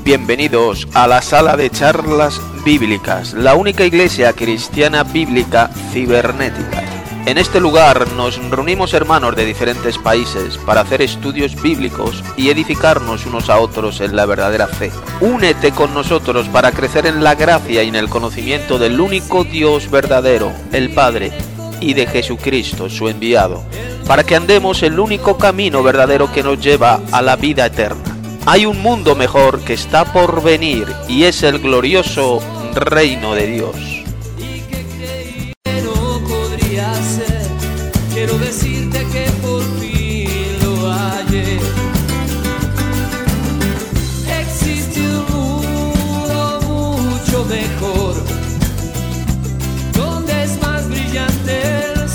Bienvenidos a la sala de charlas bíblicas, la única iglesia cristiana bíblica cibernética. En este lugar nos reunimos hermanos de diferentes países para hacer estudios bíblicos y edificarnos unos a otros en la verdadera fe. Únete con nosotros para crecer en la gracia y en el conocimiento del único Dios verdadero, el Padre, y de Jesucristo, su enviado, para que andemos el único camino verdadero que nos lleva a la vida eterna. Hay un mundo mejor que está por venir y es el glorioso reino de Dios. Quiero decirte que por fin lo hallé. Existe un mundo mucho mejor, donde es más brillante el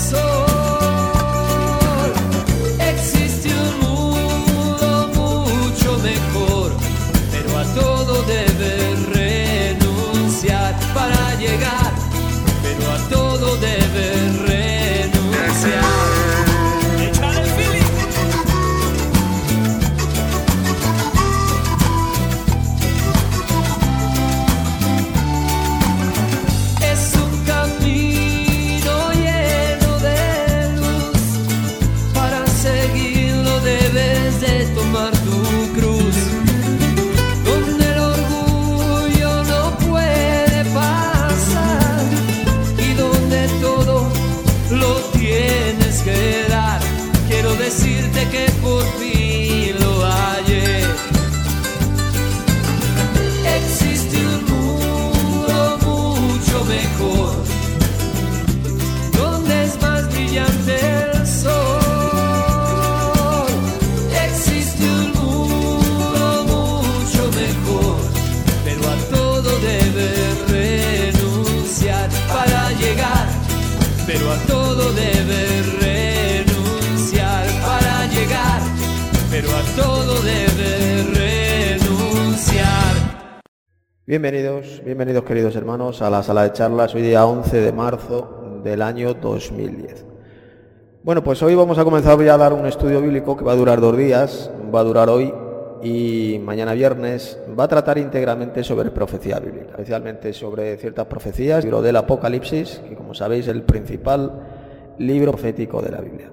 sol. Existe un mundo mucho mejor, pero a todo debes renunciar para llegar, pero a todo debes renunciar. Es un camino lleno de luz, para seguirlo debes de tomar tu cruz, donde el orgullo no puede pasar y donde todo lo tienes que dar. Quiero decirte que por fin lo hallé. Existe un mundo mucho mejor, donde es más brillante el sol. Existe un mundo mucho mejor, pero a todo debes renunciar para llegar, pero a todo debes renunciar para llegar, pero a todo debes renunciar. Bienvenidos queridos hermanos a la sala de charlas, hoy día 11 de marzo del año 2010. Bueno, pues hoy vamos a comenzar ya a dar un estudio bíblico que va a durar 2 días, va a durar hoy y mañana viernes. Va a tratar íntegramente sobre profecía bíblica, especialmente sobre ciertas profecías, el libro del Apocalipsis, que como sabéis es el principal libro profético de la Biblia.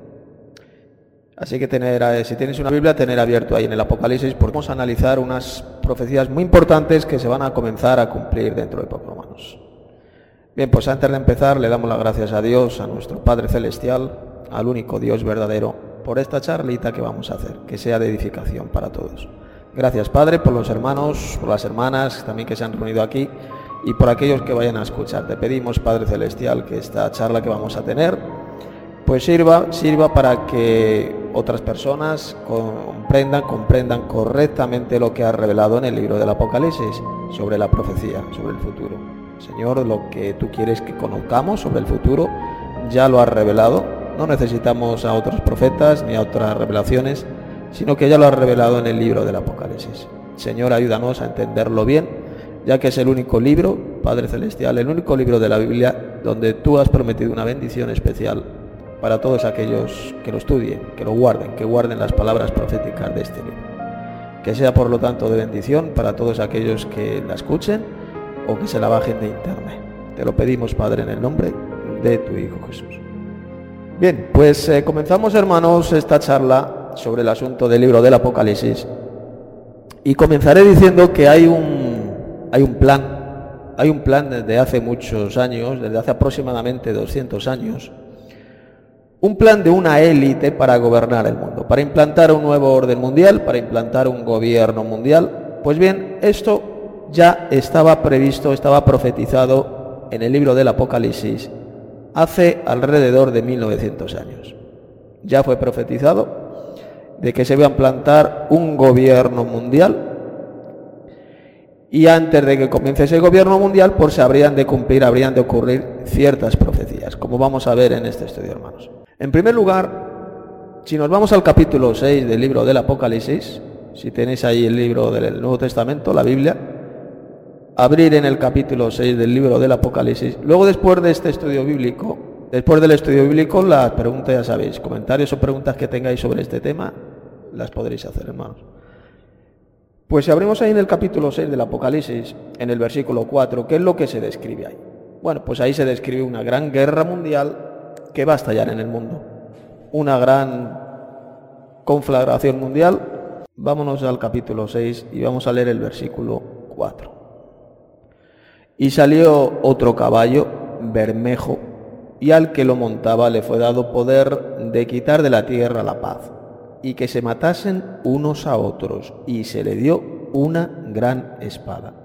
Así que si tienes una Biblia, tener abierto ahí en el Apocalipsis, porque vamos a analizar unas profecías muy importantes que se van a comenzar a cumplir dentro de poco, hermanos. Bien, pues antes de empezar le damos las gracias a Dios, a nuestro Padre Celestial, al único Dios verdadero, por esta charlita que vamos a hacer, que sea de edificación para todos. Gracias, Padre, por los hermanos, por las hermanas también que se han reunido aquí y por aquellos que vayan a escuchar. Te pedimos, Padre Celestial, que esta charla que vamos a tener pues sirva para que otras personas comprendan correctamente lo que ha revelado en el libro del Apocalipsis sobre la profecía, sobre el futuro. Señor, lo que tú quieres que conozcamos sobre el futuro ya lo has revelado. No necesitamos a otros profetas ni a otras revelaciones, sino que ya lo has revelado en el libro del Apocalipsis. Señor, ayúdanos a entenderlo bien, ya que es el único libro, Padre Celestial, el único libro de la Biblia donde tú has prometido una bendición especial para todos aquellos que lo estudien, que lo guarden, que guarden las palabras proféticas de este libro. Que sea, por lo tanto, de bendición para todos aquellos que la escuchen o que se la bajen de internet. Te lo pedimos, Padre, en el nombre de tu Hijo Jesús. Bien, pues comenzamos, hermanos, esta charla sobre el asunto del libro del Apocalipsis y comenzaré diciendo que hay un plan desde hace muchos años, desde hace aproximadamente 200 años, un plan de una élite para gobernar el mundo, para implantar un nuevo orden mundial, para implantar un gobierno mundial. Pues bien, esto ya estaba previsto, estaba profetizado en el libro del Apocalipsis hace alrededor de 1900 años. Ya fue profetizado de que se iba a implantar un gobierno mundial y antes de que comience ese gobierno mundial pues habrían de ocurrir ciertas profecías, como vamos a ver en este estudio, hermanos. En primer lugar, si nos vamos al capítulo 6 del libro del Apocalipsis, si tenéis ahí el libro del Nuevo Testamento, la Biblia, abrir en el capítulo 6 del libro del Apocalipsis. Luego, después del estudio bíblico, las preguntas, ya sabéis, comentarios o preguntas que tengáis sobre este tema, las podréis hacer, hermanos. Pues si abrimos ahí en el capítulo 6 del Apocalipsis, en el versículo 4, ¿qué es lo que se describe ahí? Bueno, pues ahí se describe una gran guerra mundial que va a estallar en el mundo. Una gran conflagración mundial. Vámonos al capítulo 6 y vamos a leer el versículo 4. Y salió otro caballo, bermejo, y al que lo montaba le fue dado poder de quitar de la tierra la paz, y que se matasen unos a otros, y se le dio una gran espada.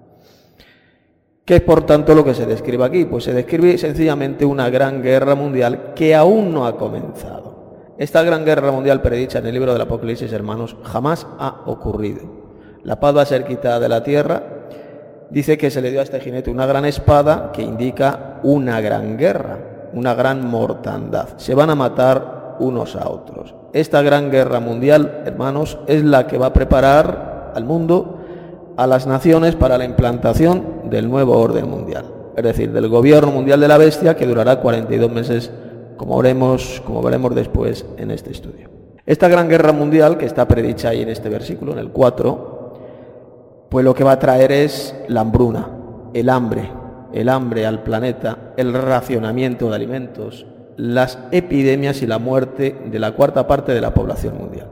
¿Qué es por tanto lo que se describe aquí? Pues se describe sencillamente una gran guerra mundial que aún no ha comenzado. Esta gran guerra mundial predicha en el libro del Apocalipsis, hermanos, jamás ha ocurrido. La paz va a ser quitada de la tierra. Dice que se le dio a este jinete una gran espada que indica una gran guerra, una gran mortandad. Se van a matar unos a otros. Esta gran guerra mundial, hermanos, es la que va a preparar al mundo, a las naciones, para la implantación del nuevo orden mundial. Es decir, del gobierno mundial de la bestia, que durará 42 meses, como veremos después en este estudio. Esta gran guerra mundial, que está predicha ahí en este versículo, en el 4, pues lo que va a traer es la hambruna, el hambre al planeta, el racionamiento de alimentos, las epidemias y la muerte de la cuarta parte de la población mundial.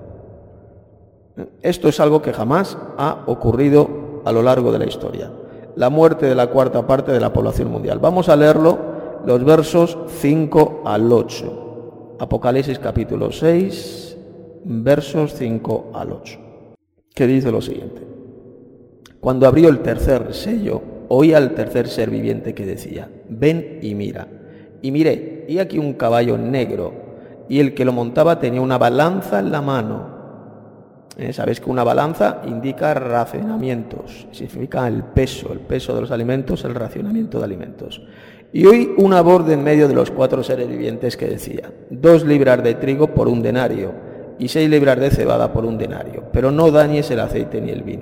Esto es algo que jamás ha ocurrido a lo largo de la historia. La muerte de la cuarta parte de la población mundial. Vamos a leerlo, los versos 5 al 8. Apocalipsis capítulo 6, versos 5 al 8. Que dice lo siguiente. Cuando abrió el tercer sello, oí al tercer ser viviente que decía: ven y mira. Y miré, y aquí un caballo negro, y el que lo montaba tenía una balanza en la mano. Sabéis que una balanza indica racionamientos, significa el peso de los alimentos, el racionamiento de alimentos. Y oí una voz de en medio de los 4 seres vivientes que decía: 2 libras de trigo por 1 denario, y 6 libras de cebada por 1 denario, pero no dañes el aceite ni el vino.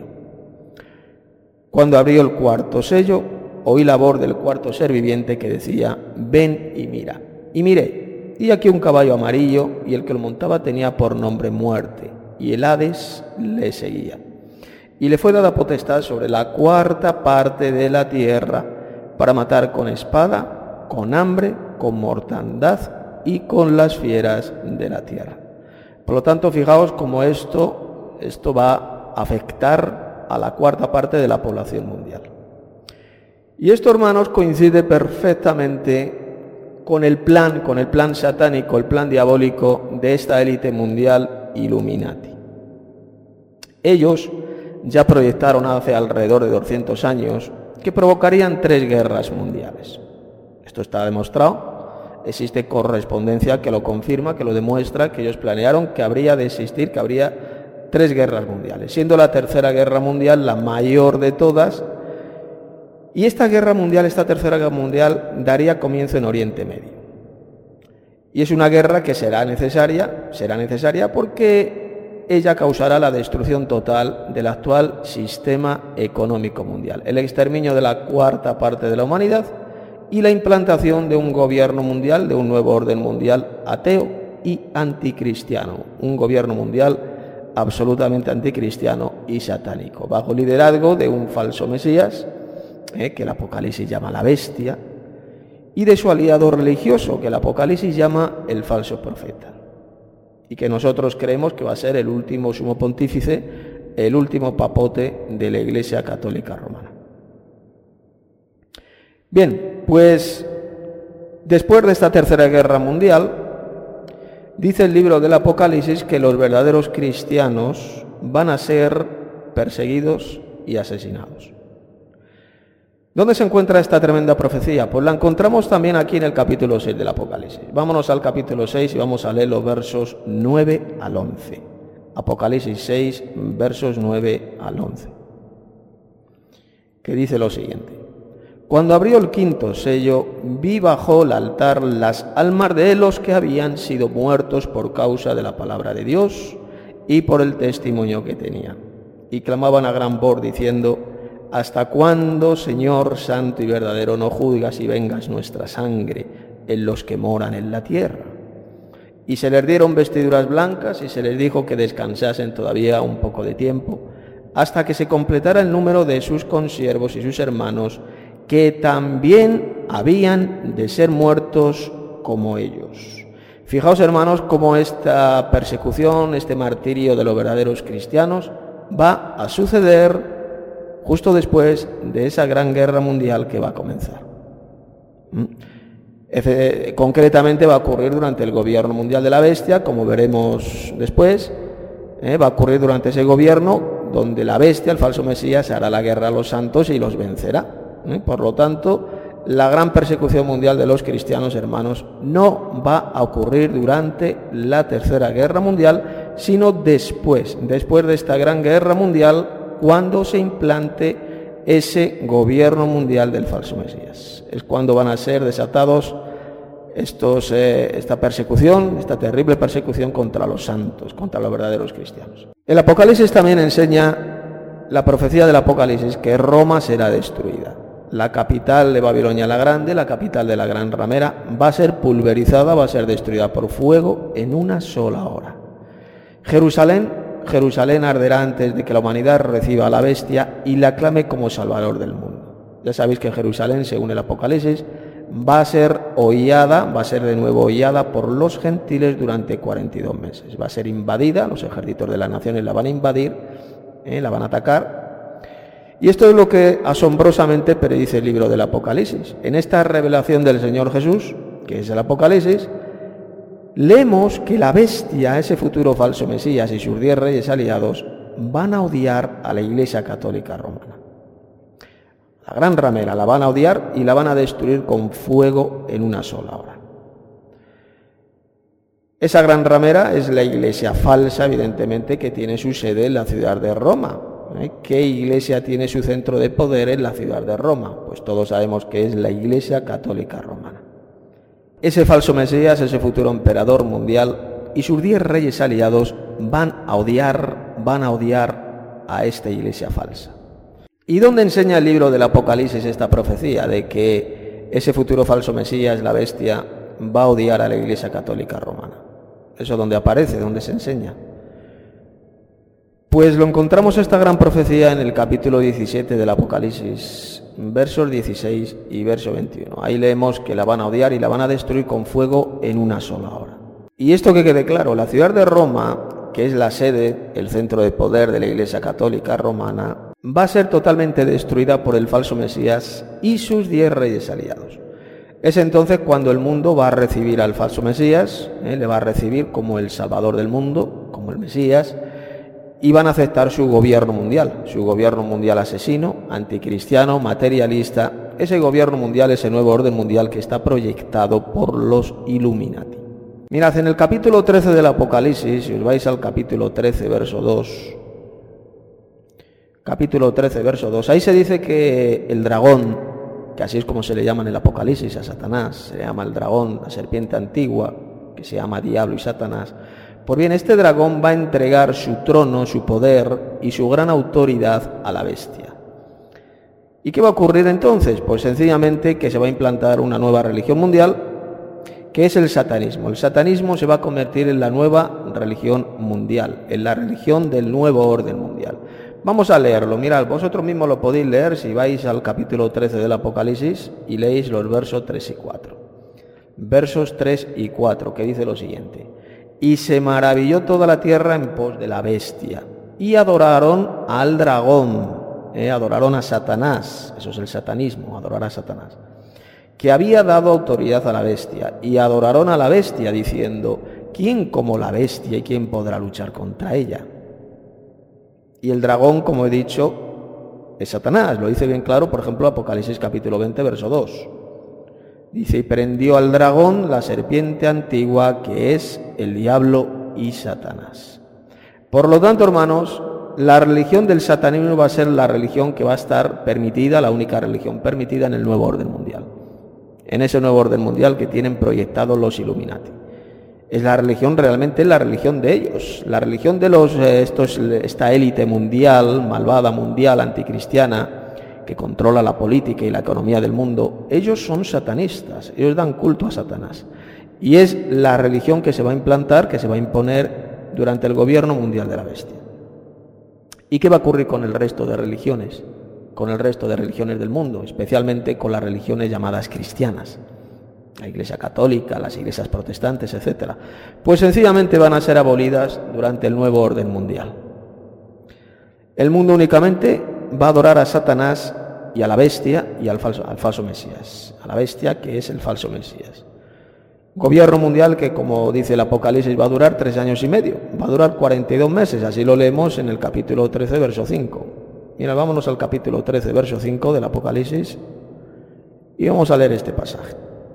Cuando abrió el cuarto sello, oí la voz del cuarto ser viviente que decía: ven y mira. Y miré, y aquí un caballo amarillo, y el que lo montaba tenía por nombre Muerte, y el Hades le seguía. Y le fue dada potestad sobre la cuarta parte de la tierra, para matar con espada, con hambre, con mortandad y con las fieras de la tierra. Por lo tanto, fijaos cómo esto va a afectar a la cuarta parte de la población mundial. Y esto, hermanos, coincide perfectamente con el plan satánico, el plan diabólico de esta élite mundial Illuminati. Ellos ya proyectaron hace alrededor de 200 años que provocarían 3 guerras mundiales. Esto está demostrado, existe correspondencia que lo confirma, que lo demuestra, que ellos planearon que habría 3 guerras mundiales, siendo la tercera guerra mundial la mayor de todas. Y esta tercera guerra mundial, daría comienzo en Oriente Medio. Y es una guerra que será necesaria porque ella causará la destrucción total del actual sistema económico mundial, el exterminio de la cuarta parte de la humanidad y la implantación de un gobierno mundial, de un nuevo orden mundial ateo y anticristiano, un gobierno mundial absolutamente anticristiano y satánico, bajo liderazgo de un falso Mesías, que el Apocalipsis llama la bestia, y de su aliado religioso, que el Apocalipsis llama el falso profeta, y que nosotros creemos que va a ser el último sumo pontífice, el último papote de la Iglesia Católica Romana. Bien, pues después de esta tercera guerra mundial, dice el libro del Apocalipsis que los verdaderos cristianos van a ser perseguidos y asesinados. ¿Dónde se encuentra esta tremenda profecía? Pues la encontramos también aquí en el capítulo 6 del Apocalipsis. Vámonos al capítulo 6 y vamos a leer los versos 9 al 11. Apocalipsis 6, versos 9 al 11. Que dice lo siguiente. Cuando abrió el quinto sello, vi bajo el altar las almas de los que habían sido muertos por causa de la palabra de Dios y por el testimonio que tenían. Y clamaban a gran voz diciendo: ¿hasta cuándo, Señor santo y verdadero, no juzgas y vengas nuestra sangre en los que moran en la tierra? Y se les dieron vestiduras blancas y se les dijo que descansasen todavía un poco de tiempo, hasta que se completara el número de sus consiervos y sus hermanos, que también habían de ser muertos como ellos. Fijaos, hermanos, cómo esta persecución, este martirio de los verdaderos cristianos va a suceder justo después de esa gran guerra mundial que va a comenzar. Concretamente va a ocurrir durante el gobierno mundial de la bestia, como veremos después. Va a ocurrir durante ese gobierno donde la bestia, el falso Mesías, hará la guerra a los santos y los vencerá. Por lo tanto, la gran persecución mundial de los cristianos, hermanos, no va a ocurrir durante la Tercera Guerra Mundial, sino después de esta gran guerra mundial, cuando se implante ese gobierno mundial del falso Mesías. Es cuando van a ser desatados esta persecución, esta terrible persecución contra los santos, contra los verdaderos cristianos. El Apocalipsis también enseña, la profecía del Apocalipsis, que Roma será destruida. La capital de Babilonia la Grande, la capital de la gran ramera, va a ser pulverizada, va a ser destruida por fuego en una sola hora. Jerusalén arderá antes de que la humanidad reciba a la bestia y la aclame como Salvador del mundo. Ya sabéis que Jerusalén, según el Apocalipsis, va a ser de nuevo hollada por los gentiles durante 42 meses. Va a ser invadida, los ejércitos de las naciones la van a invadir, la van a atacar. Y esto es lo que asombrosamente predice el libro del Apocalipsis. En esta revelación del Señor Jesús, que es el Apocalipsis, leemos que la bestia, ese futuro falso Mesías y sus 10 reyes aliados, van a odiar a la Iglesia Católica Romana. La gran ramera la van a odiar y la van a destruir con fuego en una sola hora. Esa gran ramera es la iglesia falsa, evidentemente, que tiene su sede en la ciudad de Roma. ¿Qué iglesia tiene su centro de poder en la ciudad de Roma? Pues todos sabemos que es la Iglesia Católica Romana. Ese falso Mesías, ese futuro emperador mundial y sus 10 reyes aliados van a odiar a esta iglesia falsa. ¿Y dónde enseña el libro del Apocalipsis esta profecía de que ese futuro falso Mesías, la bestia, va a odiar a la Iglesia Católica Romana? ¿Eso dónde aparece? ¿Dónde se enseña? Pues lo encontramos esta gran profecía en el capítulo 17 del Apocalipsis, versos 16 y verso 21. Ahí leemos que la van a odiar y la van a destruir con fuego en una sola hora. Y esto que quede claro, la ciudad de Roma, que es la sede, el centro de poder de la Iglesia Católica Romana, va a ser totalmente destruida por el falso Mesías y sus 10 reyes aliados. Es entonces cuando el mundo va a recibir al falso Mesías, le va a recibir como el Salvador del mundo, como el Mesías, y van a aceptar su gobierno mundial asesino, anticristiano, materialista, ese gobierno mundial, ese nuevo orden mundial que está proyectado por los Illuminati. Mirad, en el capítulo 13 del Apocalipsis, si os vais al capítulo 13, verso 2, capítulo 13, verso 2, ahí se dice que el dragón, que así es como se le llama en el Apocalipsis a Satanás, se le llama el dragón, la serpiente antigua, que se llama Diablo y Satanás. Pues bien, este dragón va a entregar su trono, su poder y su gran autoridad a la bestia. ¿Y qué va a ocurrir entonces? Pues sencillamente que se va a implantar una nueva religión mundial, que es el satanismo. El satanismo se va a convertir en la nueva religión mundial, en la religión del nuevo orden mundial. Vamos a leerlo. Mirad, vosotros mismos lo podéis leer si vais al capítulo 13 del Apocalipsis y leéis los versos 3 y 4. Versos 3 y 4, que dice lo siguiente: y se maravilló toda la tierra en pos de la bestia, y adoraron al dragón, adoraron a Satanás, eso es el satanismo, adorar a Satanás, que había dado autoridad a la bestia, y adoraron a la bestia, diciendo: ¿quién como la bestia y quién podrá luchar contra ella? Y el dragón, como he dicho, es Satanás, lo dice bien claro, por ejemplo, Apocalipsis capítulo 20, verso 2. Dice: y prendió al dragón, la serpiente antigua, que es el diablo y Satanás. Por lo tanto, hermanos, la religión del satanismo va a ser la religión que va a estar permitida, la única religión permitida en el nuevo orden mundial. En ese nuevo orden mundial que tienen proyectado los Illuminati. Es la religión, realmente la religión de ellos, la religión de esta élite mundial, malvada mundial, anticristiana, que controla la política y la economía del mundo. Ellos son satanistas, ellos dan culto a Satanás. Y es la religión que se va a implantar, que se va a imponer durante el gobierno mundial de la bestia. ¿Y qué va a ocurrir con el resto de religiones? Con el resto de religiones del mundo, especialmente con las religiones llamadas cristianas. La Iglesia católica, las iglesias protestantes, etc. Pues sencillamente van a ser abolidas durante el nuevo orden mundial. El mundo únicamente va a adorar a Satanás y a la bestia y al falso Mesías. A la bestia, que es el falso Mesías. Gobierno mundial que, como dice el Apocalipsis, va a durar 3 años y medio. Va a durar 42 meses, así lo leemos en el capítulo 13, verso 5. Mira, vámonos al capítulo 13, verso 5 del Apocalipsis y vamos a leer este pasaje.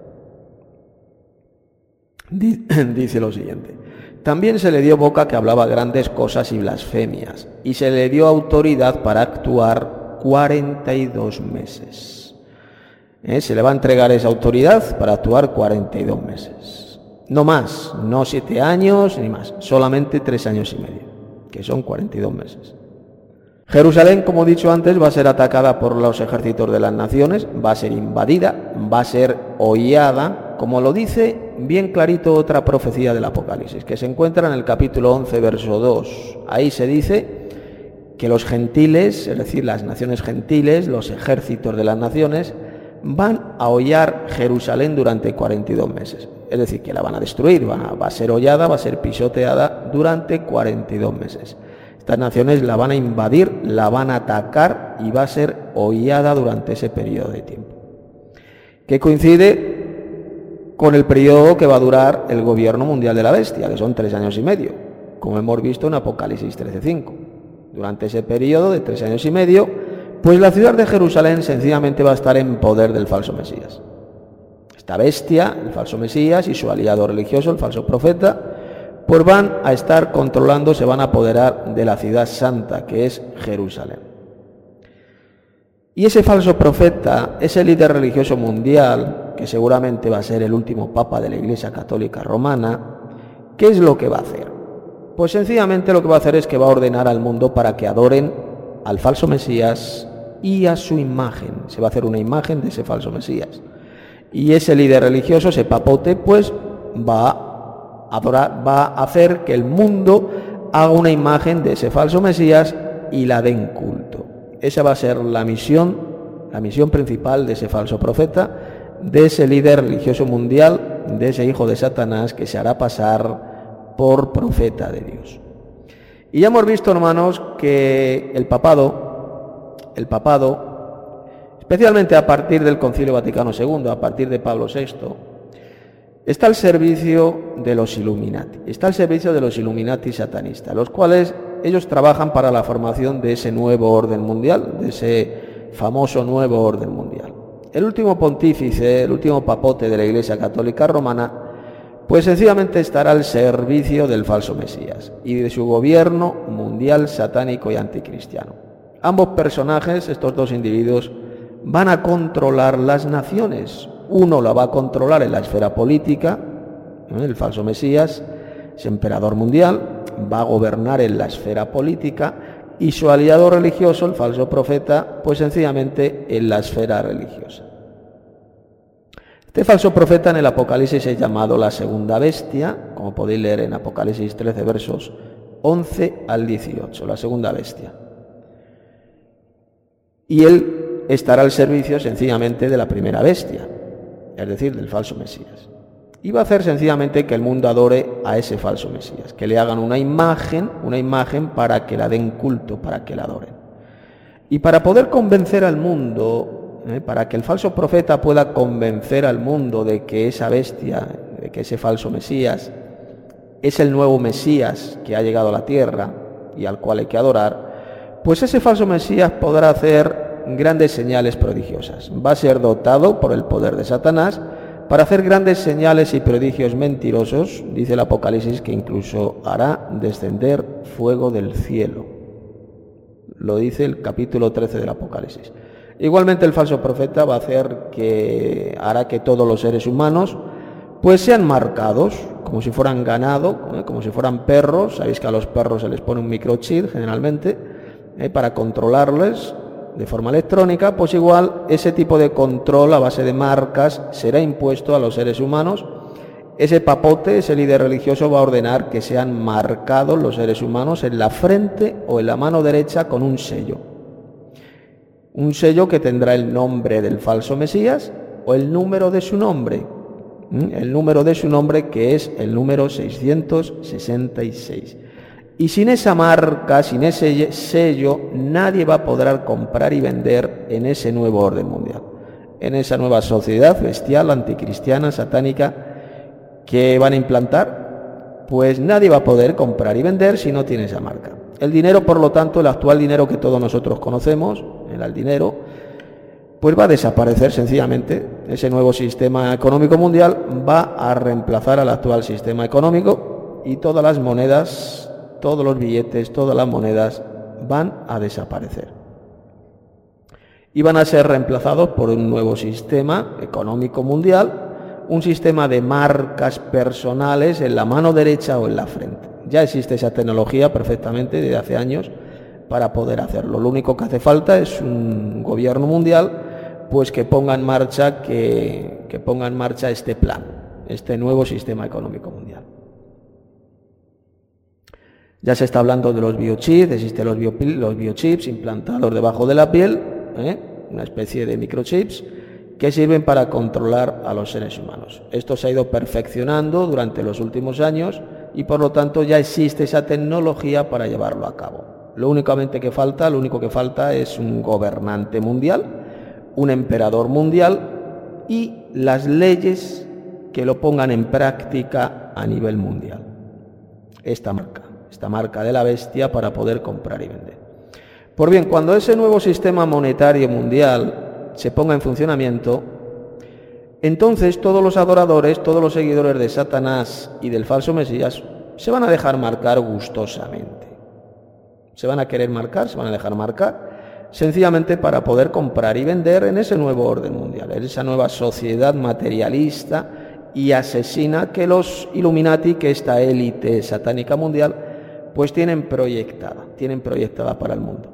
Dice lo siguiente: también se le dio boca que hablaba grandes cosas y blasfemias, y se le dio autoridad para actuar 42 meses. Se le va a entregar esa autoridad para actuar 42 meses. No más, no 7 años ni más, solamente 3 años y medio, que son 42 meses. Jerusalén, como he dicho antes, va a ser atacada por los ejércitos de las naciones, va a ser invadida, va a ser hollada, como lo dice bien clarito otra profecía del Apocalipsis, que se encuentra en el capítulo 11, verso 2. Ahí se dice que los gentiles, es decir, las naciones gentiles, los ejércitos de las naciones, van a hollar Jerusalén durante 42 meses. Es decir, que la van a destruir, va a ser hollada, va a ser pisoteada durante 42 meses. Estas naciones la van a invadir, la van a atacar y va a ser hollada durante ese periodo de tiempo, que coincide con el periodo que va a durar el gobierno mundial de la bestia, que son 3 años y medio, como hemos visto en Apocalipsis 13:5. Durante ese periodo de 3 años y medio, pues la ciudad de Jerusalén sencillamente va a estar en poder del falso Mesías. Esta bestia, el falso Mesías, y su aliado religioso, el falso profeta, pues van a estar controlando, se van a apoderar de la ciudad santa, que es Jerusalén. Y ese falso profeta, ese líder religioso mundial, que seguramente va a ser el último papa de la Iglesia Católica Romana, ¿qué es lo que va a hacer? Pues sencillamente lo que va a hacer es que va a ordenar al mundo para que adoren al falso Mesías y a su imagen. Se va a hacer una imagen de ese falso Mesías. Y ese líder religioso, ese papote, pues va a hacer que el mundo haga una imagen de ese falso Mesías y la den culto. Esa va a ser la misión principal de ese falso profeta, de ese líder religioso mundial, de ese hijo de Satanás que se hará pasar por profeta de Dios. Y ya hemos visto, hermanos, que el papado, especialmente a partir del Concilio Vaticano II, a partir de Pablo VI, está al servicio de los Illuminati, satanistas, los cuales ellos trabajan para la formación de ese nuevo orden mundial, de ese famoso nuevo orden mundial. El último pontífice, el último papote de la Iglesia Católica Romana, pues sencillamente estará al servicio del falso Mesías y de su gobierno mundial satánico y anticristiano. Ambos personajes, estos dos individuos, van a controlar las naciones. Uno la va a controlar en la esfera política, el falso Mesías, ese emperador mundial, va a gobernar en la esfera política, y su aliado religioso, el falso profeta, pues sencillamente en la esfera religiosa. Este falso profeta en el Apocalipsis es llamado la segunda bestia, como podéis leer en Apocalipsis 13, versos 11 al 18, la segunda bestia. Y él estará al servicio sencillamente de la primera bestia, es decir, del falso Mesías. Y va a hacer sencillamente que el mundo adore a ese falso Mesías, que le hagan una imagen para que la den culto, para que la adoren. Y para poder convencer al mundo, para que el falso profeta pueda convencer al mundo de que esa bestia, de que ese falso Mesías es el nuevo Mesías que ha llegado a la tierra y al cual hay que adorar, pues ese falso Mesías podrá hacer grandes señales prodigiosas. Va a ser dotado por el poder de Satanás para hacer grandes señales y prodigios mentirosos. Dice el Apocalipsis que incluso hará descender fuego del cielo. Lo dice el capítulo 13 del Apocalipsis. Igualmente el falso profeta va a hacer que hará que todos los seres humanos pues sean marcados como si fueran ganado, como si fueran perros. Sabéis que a los perros se les pone un microchip generalmente para controlarles de forma electrónica. Pues igual ese tipo de control a base de marcas será impuesto a los seres humanos, ese papote, ese líder religioso, va a ordenar que sean marcados los seres humanos en la frente o en la mano derecha con un sello. Un sello que tendrá el nombre del falso Mesías o el número de su nombre. El número de su nombre, que es el número 666. Y sin esa marca, sin ese sello, nadie va a poder comprar y vender en ese nuevo orden mundial, en esa nueva sociedad bestial, anticristiana, satánica, que van a implantar. Pues nadie va a poder comprar y vender si no tiene esa marca. El dinero, por lo tanto, el actual dinero que todos nosotros conocemos, el dinero, pues va a desaparecer sencillamente. Ese nuevo sistema económico mundial va a reemplazar al actual sistema económico y todas las monedas, todos los billetes, todas las monedas van a desaparecer. Y van a ser reemplazados por un nuevo sistema económico mundial, un sistema de marcas personales en la mano derecha o en la frente. Ya existe esa tecnología perfectamente desde hace años para poder hacerlo. Lo único que hace falta es un gobierno mundial pues que ponga en marcha este plan, este nuevo sistema económico mundial. Ya se está hablando de los biochips, existen los biochips implantados debajo de la piel, una especie de microchips que sirven para controlar a los seres humanos. Esto se ha ido perfeccionando durante los últimos años y por lo tanto ya existe esa tecnología para llevarlo a cabo. Lo único que falta es un gobernante mundial, un emperador mundial y las leyes que lo pongan en práctica a nivel mundial. Esta marca de la bestia para poder comprar y vender. Pues bien, cuando ese nuevo sistema monetario mundial se ponga en funcionamiento, entonces todos los adoradores, todos los seguidores de Satanás y del falso Mesías se van a dejar marcar gustosamente. Se van a querer marcar, se van a dejar marcar, sencillamente para poder comprar y vender en ese nuevo orden mundial, en esa nueva sociedad materialista y asesina que los Illuminati, que esta élite satánica mundial, pues tienen proyectada para el mundo.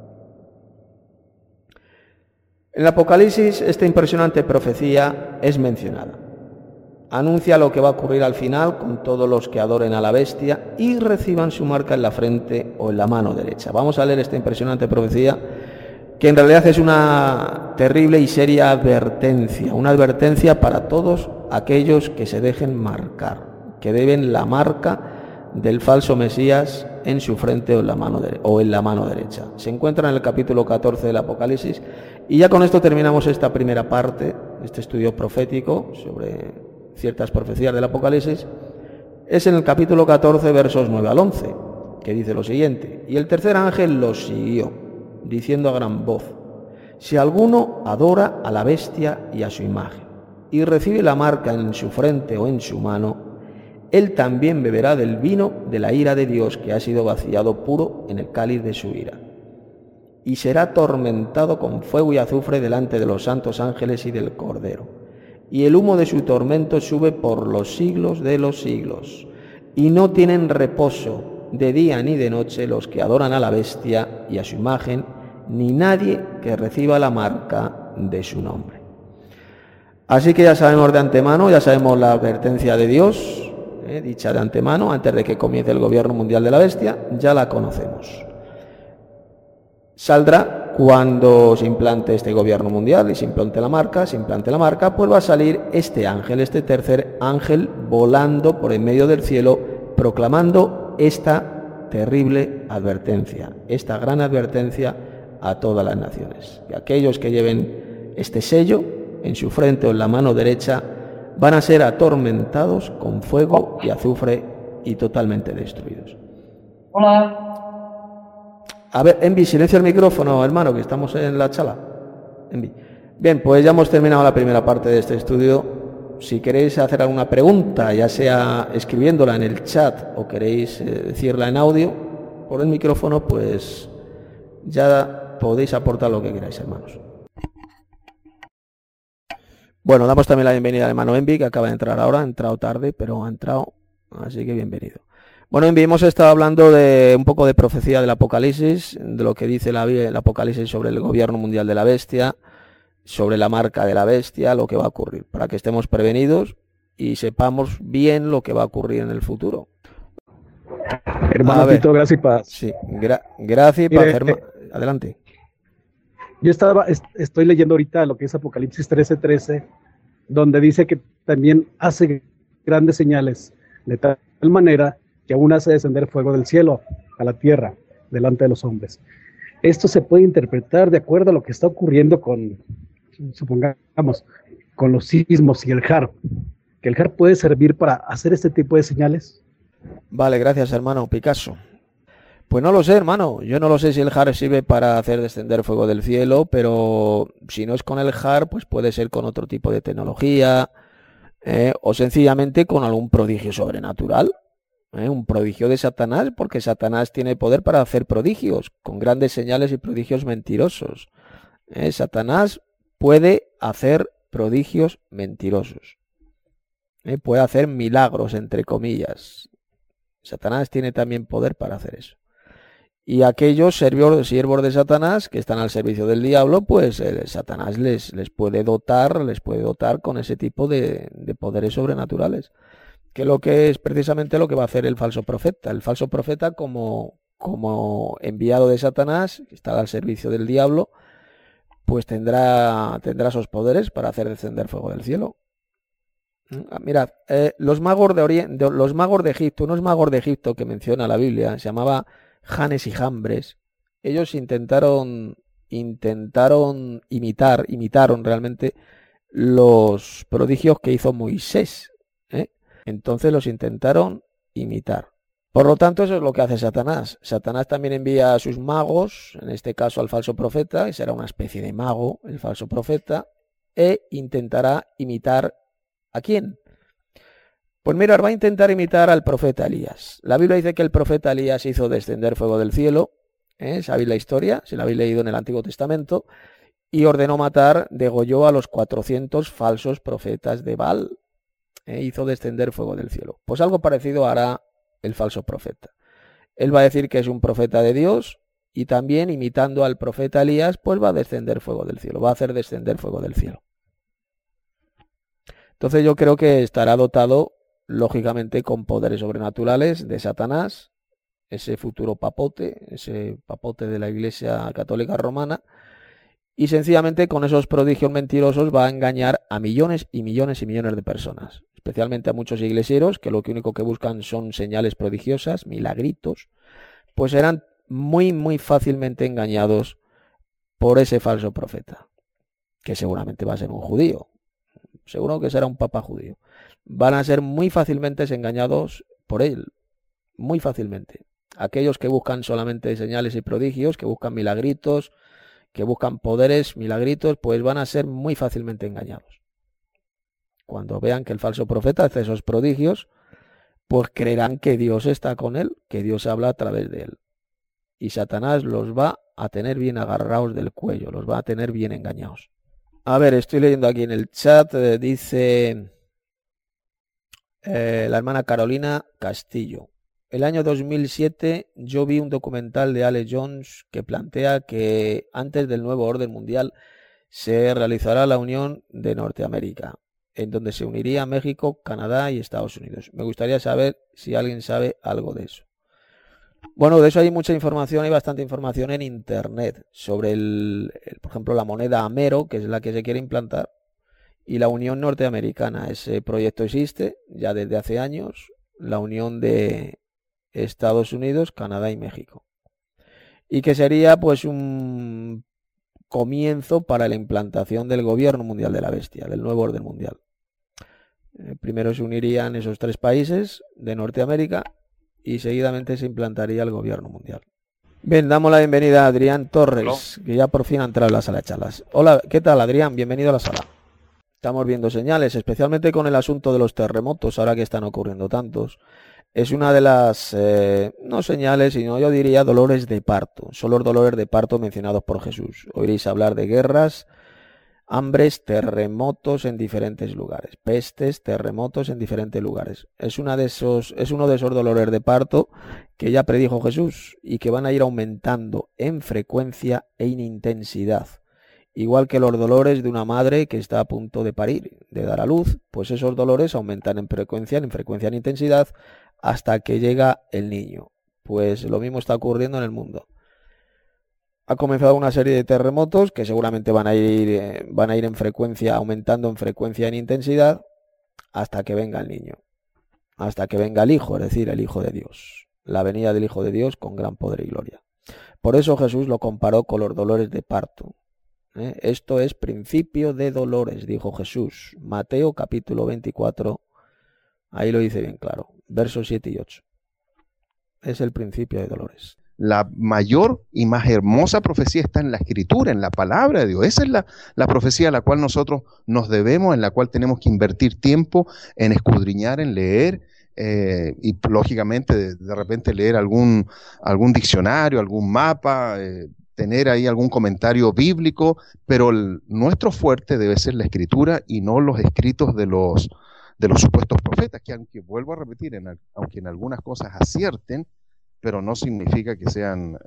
En el Apocalipsis, esta impresionante profecía es mencionada. Anuncia lo que va a ocurrir al final con todos los que adoren a la bestia y reciban su marca en la frente o en la mano derecha. Vamos a leer esta impresionante profecía, que en realidad es una terrible y seria advertencia, una advertencia para todos aquellos que se dejen marcar, que deben la marca del falso Mesías en su frente o en la mano derecha. Se encuentra en el capítulo 14 del Apocalipsis. Y ya con esto terminamos esta primera parte, este estudio profético sobre ciertas profecías del Apocalipsis. Es en el capítulo 14, versos 9 al 11, que dice lo siguiente: y el tercer ángel los siguió, diciendo a gran voz: si alguno adora a la bestia y a su imagen, y recibe la marca en su frente o en su mano, él también beberá del vino de la ira de Dios, que ha sido vaciado puro en el cáliz de su ira, y será atormentado con fuego y azufre delante de los santos ángeles y del Cordero. Y el humo de su tormento sube por los siglos de los siglos. Y no tienen reposo de día ni de noche los que adoran a la bestia y a su imagen, ni nadie que reciba la marca de su nombre. Así que ya sabemos de antemano, ya sabemos la advertencia de Dios, dicha de antemano, antes de que comience el gobierno mundial de la bestia, ya la conocemos. Saldrá cuando se implante este gobierno mundial y se implante la marca, pues va a salir este ángel, este tercer ángel, volando por en medio del cielo, proclamando esta terrible advertencia, esta gran advertencia a todas las naciones. Que aquellos que lleven este sello en su frente o en la mano derecha van a ser atormentados con fuego y azufre y totalmente destruidos. Hola. A ver, Envi, silencia el micrófono, hermano, que estamos en la charla. Envi. Bien, pues ya hemos terminado la primera parte de este estudio. Si queréis hacer alguna pregunta, ya sea escribiéndola en el chat o queréis decirla en audio por el micrófono, pues ya podéis aportar lo que queráis, hermanos. Bueno, damos también la bienvenida al hermano Envi, que acaba de entrar ahora, ha entrado tarde, pero ha entrado, así que bienvenido. Bueno, Envi, hemos estado hablando de un poco de profecía del Apocalipsis, de lo que dice el Apocalipsis sobre el gobierno mundial de la bestia, sobre la marca de la bestia, lo que va a ocurrir, para que estemos prevenidos y sepamos bien lo que va a ocurrir en el futuro. Hermano Tito, gracias y paz. Sí, gracias y paz, hermano. Adelante. Yo estoy leyendo ahorita lo que es Apocalipsis 13:13, donde dice que también hace grandes señales, de tal manera que aún hace descender fuego del cielo a la tierra, delante de los hombres. Esto se puede interpretar de acuerdo a lo que está ocurriendo supongamos, con los sismos y el HARP, que el HARP puede servir para hacer este tipo de señales. Vale, gracias, hermano Picasso. Pues no lo sé, hermano. Yo no lo sé si el HARP sirve para hacer descender fuego del cielo, pero si no es con el HARP, pues puede ser con otro tipo de tecnología, o sencillamente con algún prodigio sobrenatural. Un prodigio de Satanás, porque Satanás tiene poder para hacer prodigios, con grandes señales y prodigios mentirosos. Satanás puede hacer prodigios mentirosos. Puede hacer milagros, entre comillas. Satanás tiene también poder para hacer eso. Y aquellos siervos de Satanás que están al servicio del diablo, pues Satanás les puede dotar con ese tipo de poderes sobrenaturales. Que es precisamente lo que va a hacer el falso profeta. El falso profeta, como enviado de Satanás, que está al servicio del diablo, pues tendrá esos poderes para hacer descender fuego del cielo. Mirad, los magos de Egipto, unos magos de Egipto que menciona la Biblia, se llamaba Janes y Jambres. Ellos imitaron realmente los prodigios que hizo Moisés. Entonces los intentaron imitar. Por lo tanto, eso es lo que hace Satanás. Satanás también envía a sus magos, en este caso al falso profeta, que será una especie de mago, el falso profeta, e intentará imitar ¿a quién? Pues mira, va a intentar imitar al profeta Elías. La Biblia dice que el profeta Elías hizo descender fuego del cielo. ¿Sabéis la historia? Si la habéis leído en el Antiguo Testamento. Y ordenó matar, degolló a los 400 falsos profetas de Baal. Hizo descender fuego del cielo. Pues algo parecido hará el falso profeta. Él va a decir que es un profeta de Dios y también imitando al profeta Elías, pues va a descender fuego del cielo, va a hacer descender fuego del cielo. Entonces yo creo que estará dotado, lógicamente, con poderes sobrenaturales de Satanás, ese futuro papote, ese papote de la Iglesia Católica Romana, y sencillamente con esos prodigios mentirosos va a engañar a millones y millones y millones de personas, especialmente a muchos iglesieros que lo único que buscan son señales prodigiosas, milagritos, pues serán muy muy fácilmente engañados por ese falso profeta, que seguramente va a ser un judío, seguro que será un papa judío. Van a ser muy fácilmente engañados por él, muy fácilmente. Aquellos que buscan solamente señales y prodigios, que buscan milagritos, que buscan poderes, milagritos, pues van a ser muy fácilmente engañados. Cuando vean que el falso profeta hace esos prodigios, pues creerán que Dios está con él, que Dios habla a través de él. Y Satanás los va a tener bien agarrados del cuello, los va a tener bien engañados. A ver, estoy leyendo aquí en el chat, dice la hermana Carolina Castillo. El año 2007 yo vi un documental de Alex Jones que plantea que antes del nuevo orden mundial se realizará la Unión de Norteamérica, en donde se uniría México, Canadá y Estados Unidos. Me gustaría saber si alguien sabe algo de eso. Bueno, de eso hay mucha información, hay bastante información en internet sobre por ejemplo, la moneda Amero, que es la que se quiere implantar, y la Unión Norteamericana. Ese proyecto existe ya desde hace años, la unión de Estados Unidos, Canadá y México. Y que sería pues un comienzo para la implantación del gobierno mundial de la bestia, del nuevo orden mundial. Primero se unirían esos tres países de Norteamérica y seguidamente se implantaría el gobierno mundial. Bien, damos la bienvenida a Adrián Torres, que ya por fin ha entrado en la sala de charlas. Hola, ¿qué tal, Adrián? Bienvenido a la sala. Estamos viendo señales, especialmente con el asunto de los terremotos, ahora que están ocurriendo tantos. Es una de las, no señales, sino yo diría dolores de parto. Son los dolores de parto mencionados por Jesús. Oiréis hablar de guerras, hambres, terremotos en diferentes lugares. Pestes, terremotos en diferentes lugares. Es uno de esos dolores de parto que ya predijo Jesús y que van a ir aumentando en frecuencia e en intensidad. Igual que los dolores de una madre que está a punto de parir, de dar a luz, pues esos dolores aumentan en frecuencia, en intensidad, hasta que llega el niño. Pues lo mismo está ocurriendo en el mundo. Ha comenzado una serie de terremotos que seguramente van a ir en frecuencia, aumentando en frecuencia y en intensidad, hasta que venga el niño, hasta que venga el Hijo, es decir, el Hijo de Dios, la venida del Hijo de Dios con gran poder y gloria. Por eso Jesús lo comparó con los dolores de parto. Esto es principio de dolores, dijo Jesús. Mateo capítulo 24, ahí lo dice bien claro, versos 7 y 8. Es el principio de dolores. La mayor y más hermosa profecía está en la Escritura, en la palabra de Dios. Esa es la profecía a la cual nosotros nos debemos, en la cual tenemos que invertir tiempo en escudriñar, en leer, y lógicamente de repente leer algún diccionario, algún mapa, tener ahí algún comentario bíblico, pero nuestro fuerte debe ser la Escritura y no los escritos de los supuestos profetas, que aunque vuelvo a repetir, aunque en algunas cosas acierten, pero no significa que sean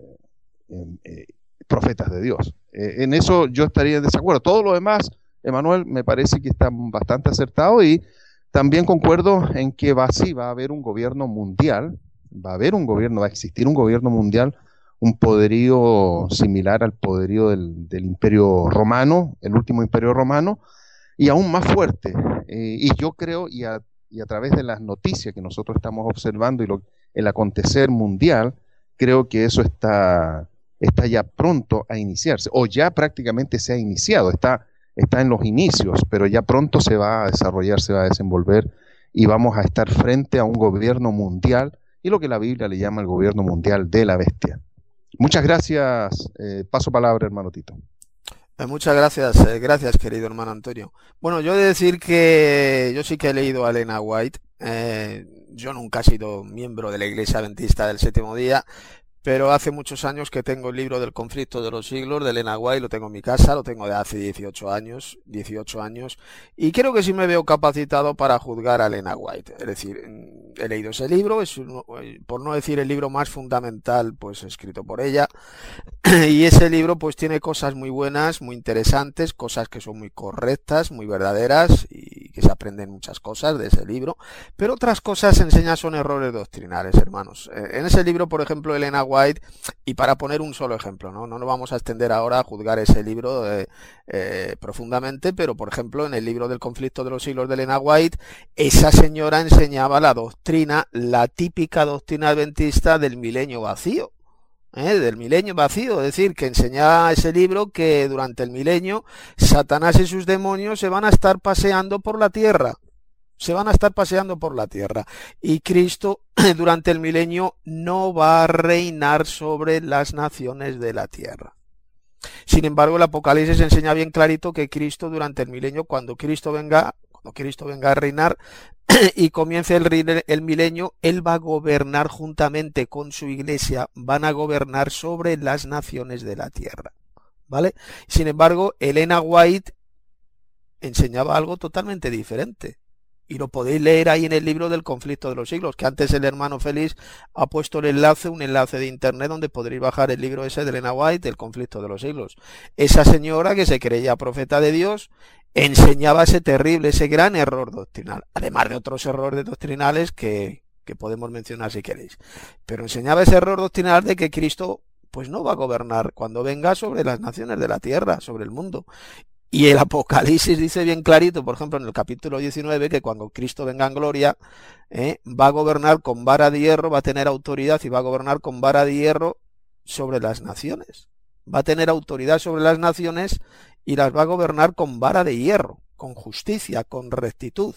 profetas de Dios. En eso yo estaría en desacuerdo. Todo lo demás, Emanuel, me parece que está bastante acertado, y también concuerdo en que va a haber un gobierno mundial, va a existir un gobierno mundial, un poderío similar al poderío del Imperio Romano, el último Imperio Romano, y aún más fuerte. Y yo creo, y a través de las noticias que nosotros estamos observando y el acontecer mundial, creo que eso está ya pronto a iniciarse, o ya prácticamente se ha iniciado, está en los inicios, pero ya pronto se va a desarrollar, se va a desenvolver, y vamos a estar frente a un gobierno mundial, y lo que la Biblia le llama el gobierno mundial de la bestia. Muchas gracias. Paso palabra, hermano Tito. Muchas gracias, gracias querido hermano Antonio. Bueno, yo he de decir que yo sí que he leído a Elena White. Yo nunca he sido miembro de la Iglesia Adventista del Séptimo Día, pero hace muchos años que tengo el libro del conflicto de los siglos de Elena White, lo tengo en mi casa, lo tengo de hace 18 años, y creo que sí me veo capacitado para juzgar a Elena White. Es decir, he leído ese libro, es por no decir el libro más fundamental, pues escrito por ella, y ese libro pues tiene cosas muy buenas, muy interesantes, cosas que son muy correctas, muy verdaderas, y que se aprenden muchas cosas de ese libro, pero otras cosas enseña son errores doctrinales, hermanos. En ese libro, por ejemplo, Elena White, y para poner un solo ejemplo, no nos vamos a extender ahora a juzgar ese libro profundamente, pero por ejemplo en el libro del conflicto de los siglos de Elena White, esa señora enseñaba la típica doctrina adventista del milenio vacío. Es decir, que enseñaba ese libro que durante el milenio Satanás y sus demonios se van a estar paseando por la tierra. Y Cristo durante el milenio no va a reinar sobre las naciones de la tierra. Sin embargo, el Apocalipsis enseña bien clarito que Cristo durante el milenio, cuando Cristo venga a reinar y comience el milenio, Él va a gobernar juntamente con su iglesia, van a gobernar sobre las naciones de la tierra, ¿vale? Sin embargo, Elena White enseñaba algo totalmente diferente. Y lo podéis leer ahí en el libro del conflicto de los siglos, que antes el hermano Félix ha puesto un enlace de internet donde podréis bajar el libro ese de Elena White, el conflicto de los siglos. Esa señora que se creía profeta de Dios enseñaba ese gran error doctrinal, además de otros errores doctrinales que podemos mencionar si queréis. Pero enseñaba ese error doctrinal de que Cristo pues no va a gobernar cuando venga sobre las naciones de la tierra, sobre el mundo. Y el Apocalipsis dice bien clarito, por ejemplo, en el capítulo 19, que cuando Cristo venga en gloria, va a gobernar con vara de hierro, va a tener autoridad y va a gobernar con vara de hierro sobre las naciones. Va a tener autoridad sobre las naciones y las va a gobernar con vara de hierro, con justicia, con rectitud.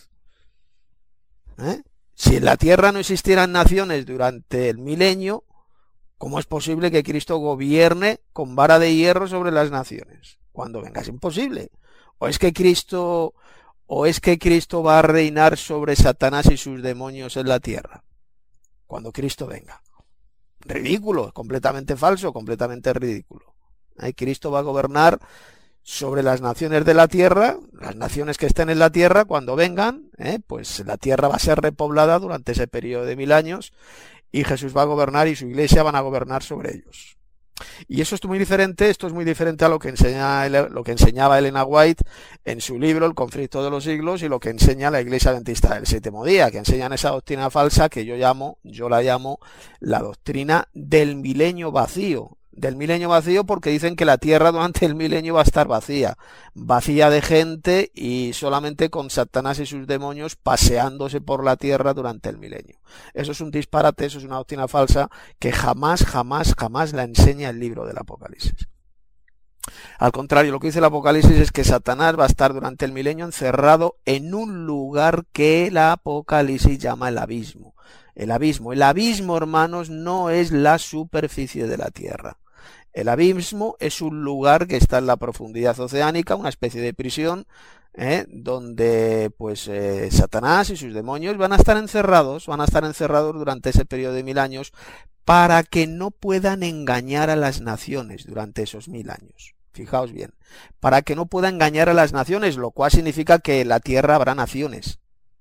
Si en la tierra no existieran naciones durante el milenio, ¿cómo es posible que Cristo gobierne con vara de hierro sobre las naciones? Cuando venga es imposible. ¿O es que Cristo va a reinar sobre Satanás y sus demonios en la tierra? Cuando Cristo venga. Ridículo, completamente falso, completamente ridículo. Cristo va a gobernar sobre las naciones de la tierra, las naciones que estén en la tierra, cuando vengan, pues la tierra va a ser repoblada durante ese periodo de 1000 años y Jesús va a gobernar y su iglesia van a gobernar sobre ellos. Y eso es muy diferente, esto es muy diferente a lo que enseñaba Elena White en su libro El conflicto de los siglos y lo que enseña la Iglesia Adventista del Séptimo Día, que enseñan esa doctrina falsa que yo la llamo la doctrina del milenio vacío. Del milenio vacío porque dicen que la tierra durante el milenio va a estar vacía de gente y solamente con Satanás y sus demonios paseándose por la tierra durante el milenio. Eso es un disparate, eso es una doctrina falsa que jamás la enseña el libro del Apocalipsis. Al contrario, lo que dice el Apocalipsis es que Satanás va a estar durante el milenio encerrado en un lugar que el Apocalipsis llama el abismo. El abismo, hermanos, no es la superficie de la tierra. El abismo es un lugar que está en la profundidad oceánica, una especie de prisión, donde Satanás y sus demonios van a estar encerrados durante ese periodo de 1000 años para que no puedan engañar a las naciones durante esos 1000 años. Fijaos bien, para que no pueda engañar a las naciones, lo cual significa que en la tierra habrá naciones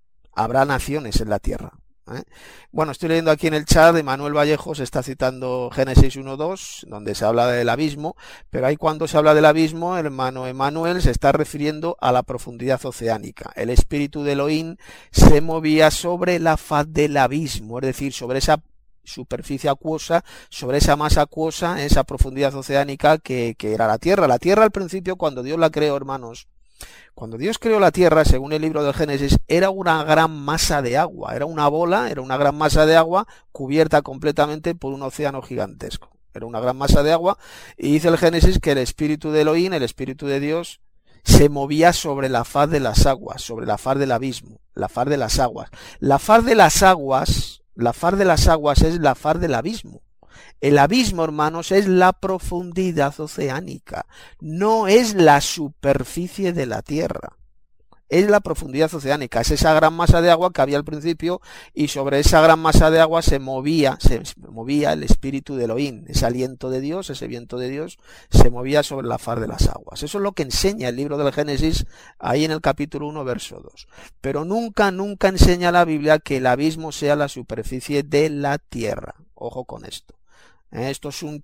en la tierra. Bueno, estoy leyendo aquí en el chat de Manuel Vallejos, está citando Génesis 1:2, donde se habla del abismo, pero ahí cuando se habla del abismo, el hermano Emanuel se está refiriendo a la profundidad oceánica. El espíritu de Elohim se movía sobre la faz del abismo, es decir, sobre esa superficie acuosa, sobre esa masa acuosa, esa profundidad oceánica que era la tierra. La tierra al principio, cuando Dios la creó, hermanos, cuando Dios creó la tierra, según el libro del Génesis, era una gran masa de agua, era una gran masa de agua cubierta completamente por un océano gigantesco. Era una gran masa de agua y dice el Génesis que el espíritu de Elohim, el espíritu de Dios, se movía sobre la faz de las aguas, sobre la faz del abismo, la faz de las aguas. La faz de las aguas es la faz del abismo. El abismo, hermanos, es la profundidad oceánica, no es la superficie de la tierra. Es la profundidad oceánica, es esa gran masa de agua que había al principio y sobre esa gran masa de agua se movía el espíritu de Elohim, ese aliento de Dios, ese viento de Dios, se movía sobre la faz de las aguas. Eso es lo que enseña el libro del Génesis ahí en el capítulo 1, verso 2. Pero nunca enseña la Biblia que el abismo sea la superficie de la tierra. Ojo con esto. Esto es un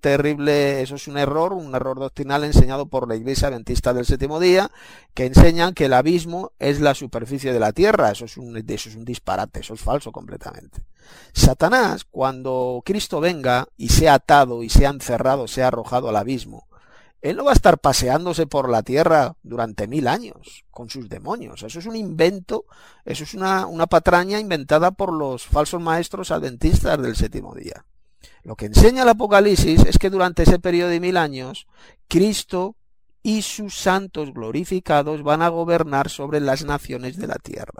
error doctrinal enseñado por la Iglesia Adventista del Séptimo Día, que enseñan que el abismo es la superficie de la tierra. Eso es un disparate, eso es falso completamente. Satanás, cuando Cristo venga y sea atado y sea encerrado, sea arrojado al abismo, él no va a estar paseándose por la tierra durante 1000 años con sus demonios. Eso es un invento, eso es una patraña inventada por los falsos maestros adventistas del Séptimo Día. Lo que enseña el Apocalipsis es que durante ese periodo de 1000 años, Cristo y sus santos glorificados van a gobernar sobre las naciones de la tierra.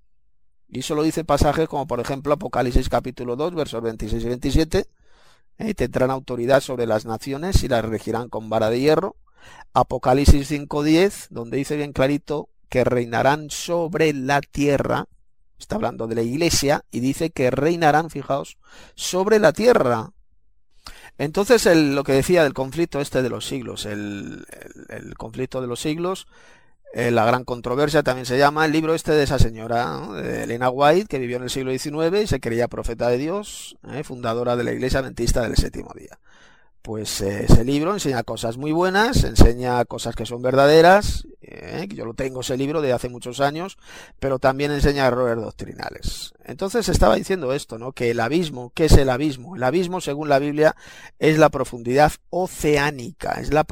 Y eso lo dice pasajes como por ejemplo Apocalipsis capítulo 2, versos 26 y 27. Tendrán autoridad sobre las naciones y las regirán con vara de hierro. Apocalipsis 5:10, donde dice bien clarito que reinarán sobre la tierra. Está hablando de la iglesia y dice que reinarán, fijaos, sobre la tierra. Entonces lo que decía del conflicto de los siglos, el conflicto de los siglos, la gran controversia también se llama el libro de esa señora, ¿no? De Elena White, que vivió en el siglo XIX y se creía profeta de Dios, fundadora de la Iglesia Adventista del Séptimo Día. Pues ese libro enseña cosas muy buenas, enseña cosas que son verdaderas, yo lo tengo ese libro de hace muchos años, pero también enseña errores doctrinales. Entonces estaba diciendo esto, ¿no? Que el abismo, ¿qué es el abismo? El abismo, según la Biblia, es la profundidad oceánica, es la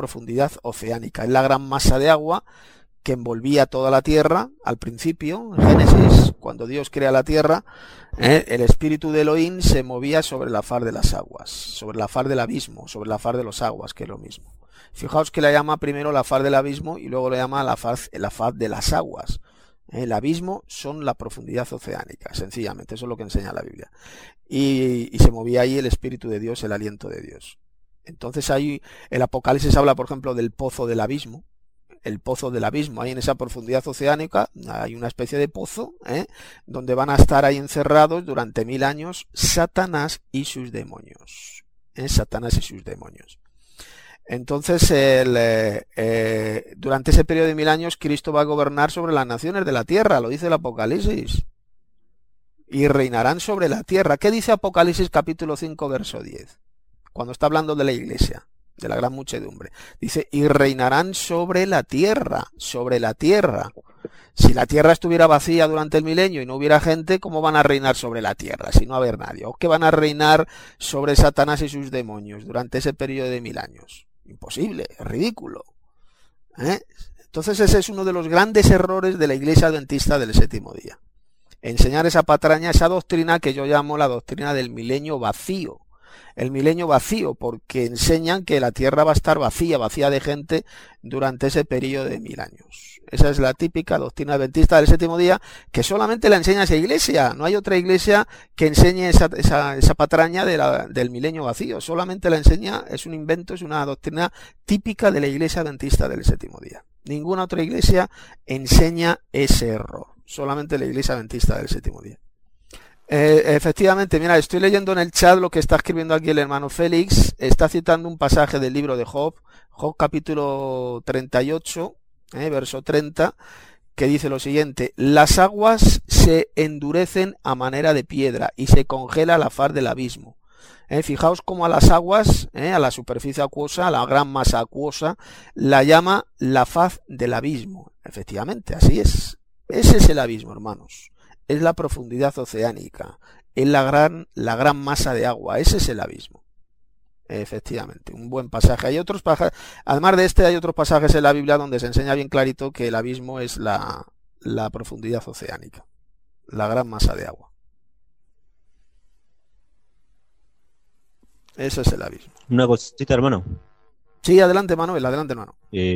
gran masa de agua que envolvía toda la tierra al principio, en Génesis, cuando Dios crea la tierra. El espíritu de Elohim se movía sobre la faz de las aguas, sobre la faz del abismo, sobre la faz de los aguas, que es lo mismo. Fijaos que la llama primero la faz del abismo y luego le llama la faz de las aguas. El abismo son la profundidad oceánica, sencillamente, eso es lo que enseña la Biblia. Y se movía ahí el espíritu de Dios, el aliento de Dios. Entonces ahí el Apocalipsis habla, por ejemplo, del pozo del abismo. El pozo del abismo, ahí en esa profundidad oceánica hay una especie de pozo, donde van a estar ahí encerrados durante 1000 años Satanás y sus demonios. Satanás y sus demonios. Entonces, durante ese periodo de 1000 años, Cristo va a gobernar sobre las naciones de la tierra, lo dice el Apocalipsis. Y reinarán sobre la tierra. ¿Qué dice Apocalipsis capítulo 5, verso 10? Cuando está hablando de la iglesia. de la gran muchedumbre. Dice, y reinarán sobre la tierra, sobre la tierra. Si la tierra estuviera vacía durante el milenio y no hubiera gente, ¿cómo van a reinar sobre la tierra si no va a haber nadie? ¿O qué van a reinar sobre Satanás y sus demonios durante ese periodo de 1000 años? Imposible, es ridículo. Entonces ese es uno de los grandes errores de la Iglesia Adventista del Séptimo Día. Enseñar esa patraña, esa doctrina que yo llamo la doctrina del milenio vacío. El milenio vacío, porque enseñan que la tierra va a estar vacía, vacía de gente durante ese periodo de 1000 años. Esa es la típica doctrina adventista del Séptimo Día, que solamente la enseña esa iglesia. No hay otra iglesia que enseñe esa patraña del milenio vacío. Solamente la enseña, es un invento, es una doctrina típica de la Iglesia Adventista del Séptimo Día. Ninguna otra iglesia enseña ese error. Solamente la Iglesia Adventista del Séptimo Día. Efectivamente, mira, estoy leyendo en el chat lo que está escribiendo aquí el hermano Félix. Está citando un pasaje del libro de Job, Job capítulo 38, verso 30, que dice lo siguiente: las aguas se endurecen a manera de piedra y se congela la faz del abismo. Fijaos cómo a las aguas, a la superficie acuosa, a la gran masa acuosa, la llama la faz del abismo. Efectivamente, así es. Ese es el abismo, hermanos. Es la profundidad oceánica, es la gran masa de agua, ese es el abismo. Efectivamente, un buen pasaje. Hay otros pasajes, además de este, hay otros pasajes en la Biblia donde se enseña bien clarito que el abismo es la profundidad oceánica, la gran masa de agua. Ese es el abismo. Una cosita, hermano. Sí, adelante, Manuel, adelante, hermano.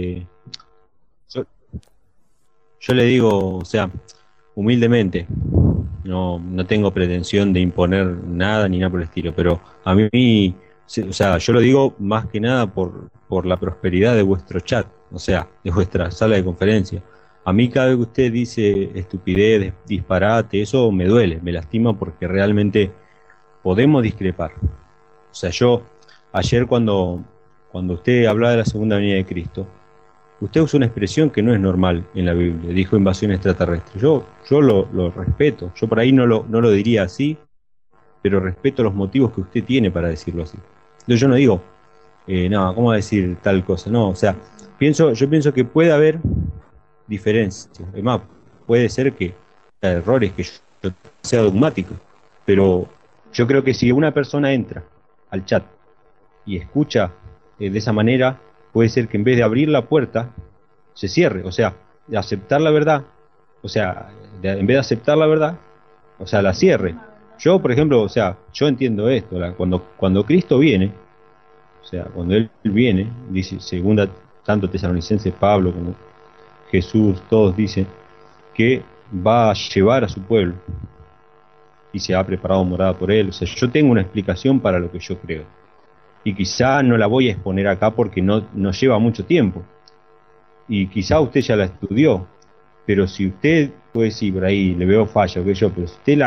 Yo le digo, o sea, humildemente, no tengo pretensión de imponer nada ni nada por el estilo, pero a mí, o sea, yo lo digo más que nada por la prosperidad de vuestro chat, o sea, de vuestra sala de conferencia. A mí cada vez que usted dice estupidez, disparate, eso me duele, me lastima, porque realmente podemos discrepar. O sea, yo ayer cuando usted hablaba de la segunda venida de Cristo, usted usó una expresión que no es normal en la Biblia, dijo invasión extraterrestre. Yo lo respeto, yo por ahí no lo diría así, pero respeto los motivos que usted tiene para decirlo así. Entonces yo no digo, no, ¿cómo va a decir tal cosa? No, o sea, yo pienso que puede haber diferencias. Además, puede ser que haya errores, que yo sea dogmático, pero yo creo que si una persona entra al chat y escucha de esa manera, puede ser que en vez de abrir la puerta, se cierre, o sea, de aceptar la verdad, o sea, en vez de aceptar la verdad, o sea, la cierre. Yo, por ejemplo, o sea, yo entiendo esto, cuando Cristo viene, o sea, cuando Él viene, dice, segunda, tanto Tesalonicenses, Pablo como Jesús, todos dicen que va a llevar a su pueblo y se ha preparado morada por Él. O sea, yo tengo una explicación para lo que yo creo. Y quizá no la voy a exponer acá porque no lleva mucho tiempo. Y quizá usted ya la estudió. Pero si usted puede decir por ahí, le veo fallo, que yo, pero si usted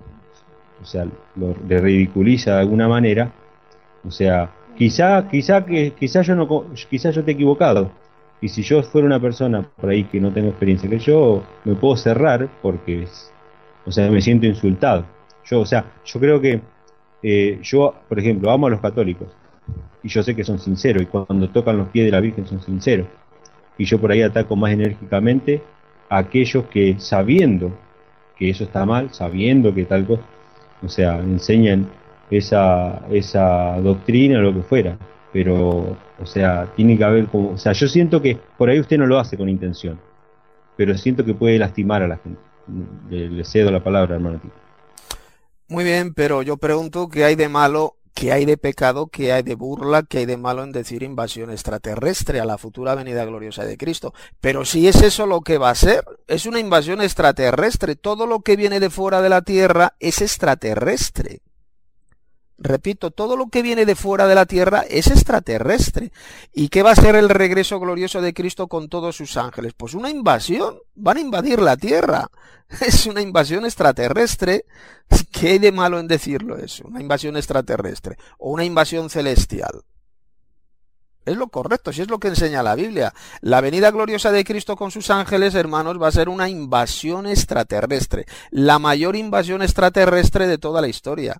le ridiculiza de alguna manera, o sea, quizá yo esté equivocado. Y si yo fuera una persona por ahí que no tengo experiencia, que yo me puedo cerrar porque, o sea, me siento insultado. Yo creo que yo, por ejemplo, amo a los católicos. Y yo sé que son sinceros, y cuando tocan los pies de la Virgen son sinceros. Y yo por ahí ataco más enérgicamente a aquellos que, sabiendo que eso está mal, sabiendo que tal cosa, o sea, enseñan esa doctrina o lo que fuera. Pero, o sea, tiene que haber como, o sea, yo siento que por ahí usted no lo hace con intención, pero siento que puede lastimar a la gente. Le cedo la palabra, hermano. Muy bien, pero yo pregunto, ¿qué hay de malo, qué hay de pecado, qué hay de burla, qué hay de malo en decir invasión extraterrestre a la futura venida gloriosa de Cristo? Pero si es eso lo que va a ser, es una invasión extraterrestre. Todo lo que viene de fuera de la Tierra es extraterrestre. Repito, todo lo que viene de fuera de la Tierra es extraterrestre. ¿Y qué va a ser el regreso glorioso de Cristo con todos sus ángeles? Pues una invasión, van a invadir la Tierra. Es una invasión extraterrestre. ¿Qué hay de malo en decirlo eso? Una invasión extraterrestre o una invasión celestial. Es lo correcto, si es lo que enseña la Biblia. La venida gloriosa de Cristo con sus ángeles, hermanos, va a ser una invasión extraterrestre. La mayor invasión extraterrestre de toda la historia.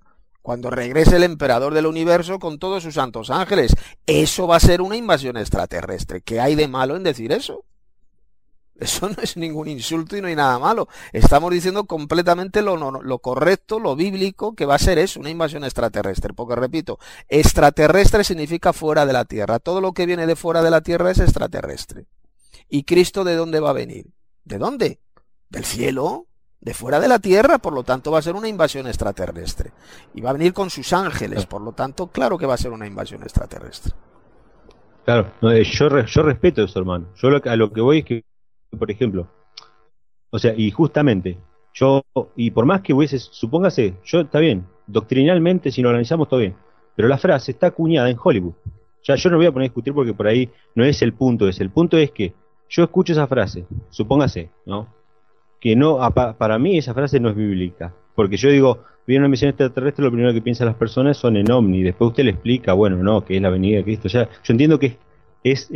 Cuando regrese el emperador del universo con todos sus santos ángeles. Eso va a ser una invasión extraterrestre. ¿Qué hay de malo en decir eso? Eso no es ningún insulto y no hay nada malo. Estamos diciendo completamente lo correcto, lo bíblico, que va a ser eso, una invasión extraterrestre. Porque repito, extraterrestre significa fuera de la Tierra. Todo lo que viene de fuera de la Tierra es extraterrestre. ¿Y Cristo de dónde va a venir? ¿De dónde? Del cielo, de fuera de la Tierra, por lo tanto va a ser una invasión extraterrestre. Y va a venir con sus ángeles, por lo tanto, claro que va a ser una invasión extraterrestre. Claro, no, yo respeto eso, hermano. Yo a lo que voy es que, por ejemplo, o sea, y justamente, y por más que supóngase, está bien, doctrinalmente, si lo analizamos, todo bien, pero la frase está acuñada en Hollywood. Ya yo no voy a poner a discutir porque por ahí no es el punto, el punto es que yo escucho esa frase, supóngase, ¿no? Que no, para mí esa frase no es bíblica, porque yo digo, viene una misión extraterrestre, lo primero que piensan las personas son en ovni, después usted le explica, bueno, no, que es la venida de Cristo, ya, yo entiendo que es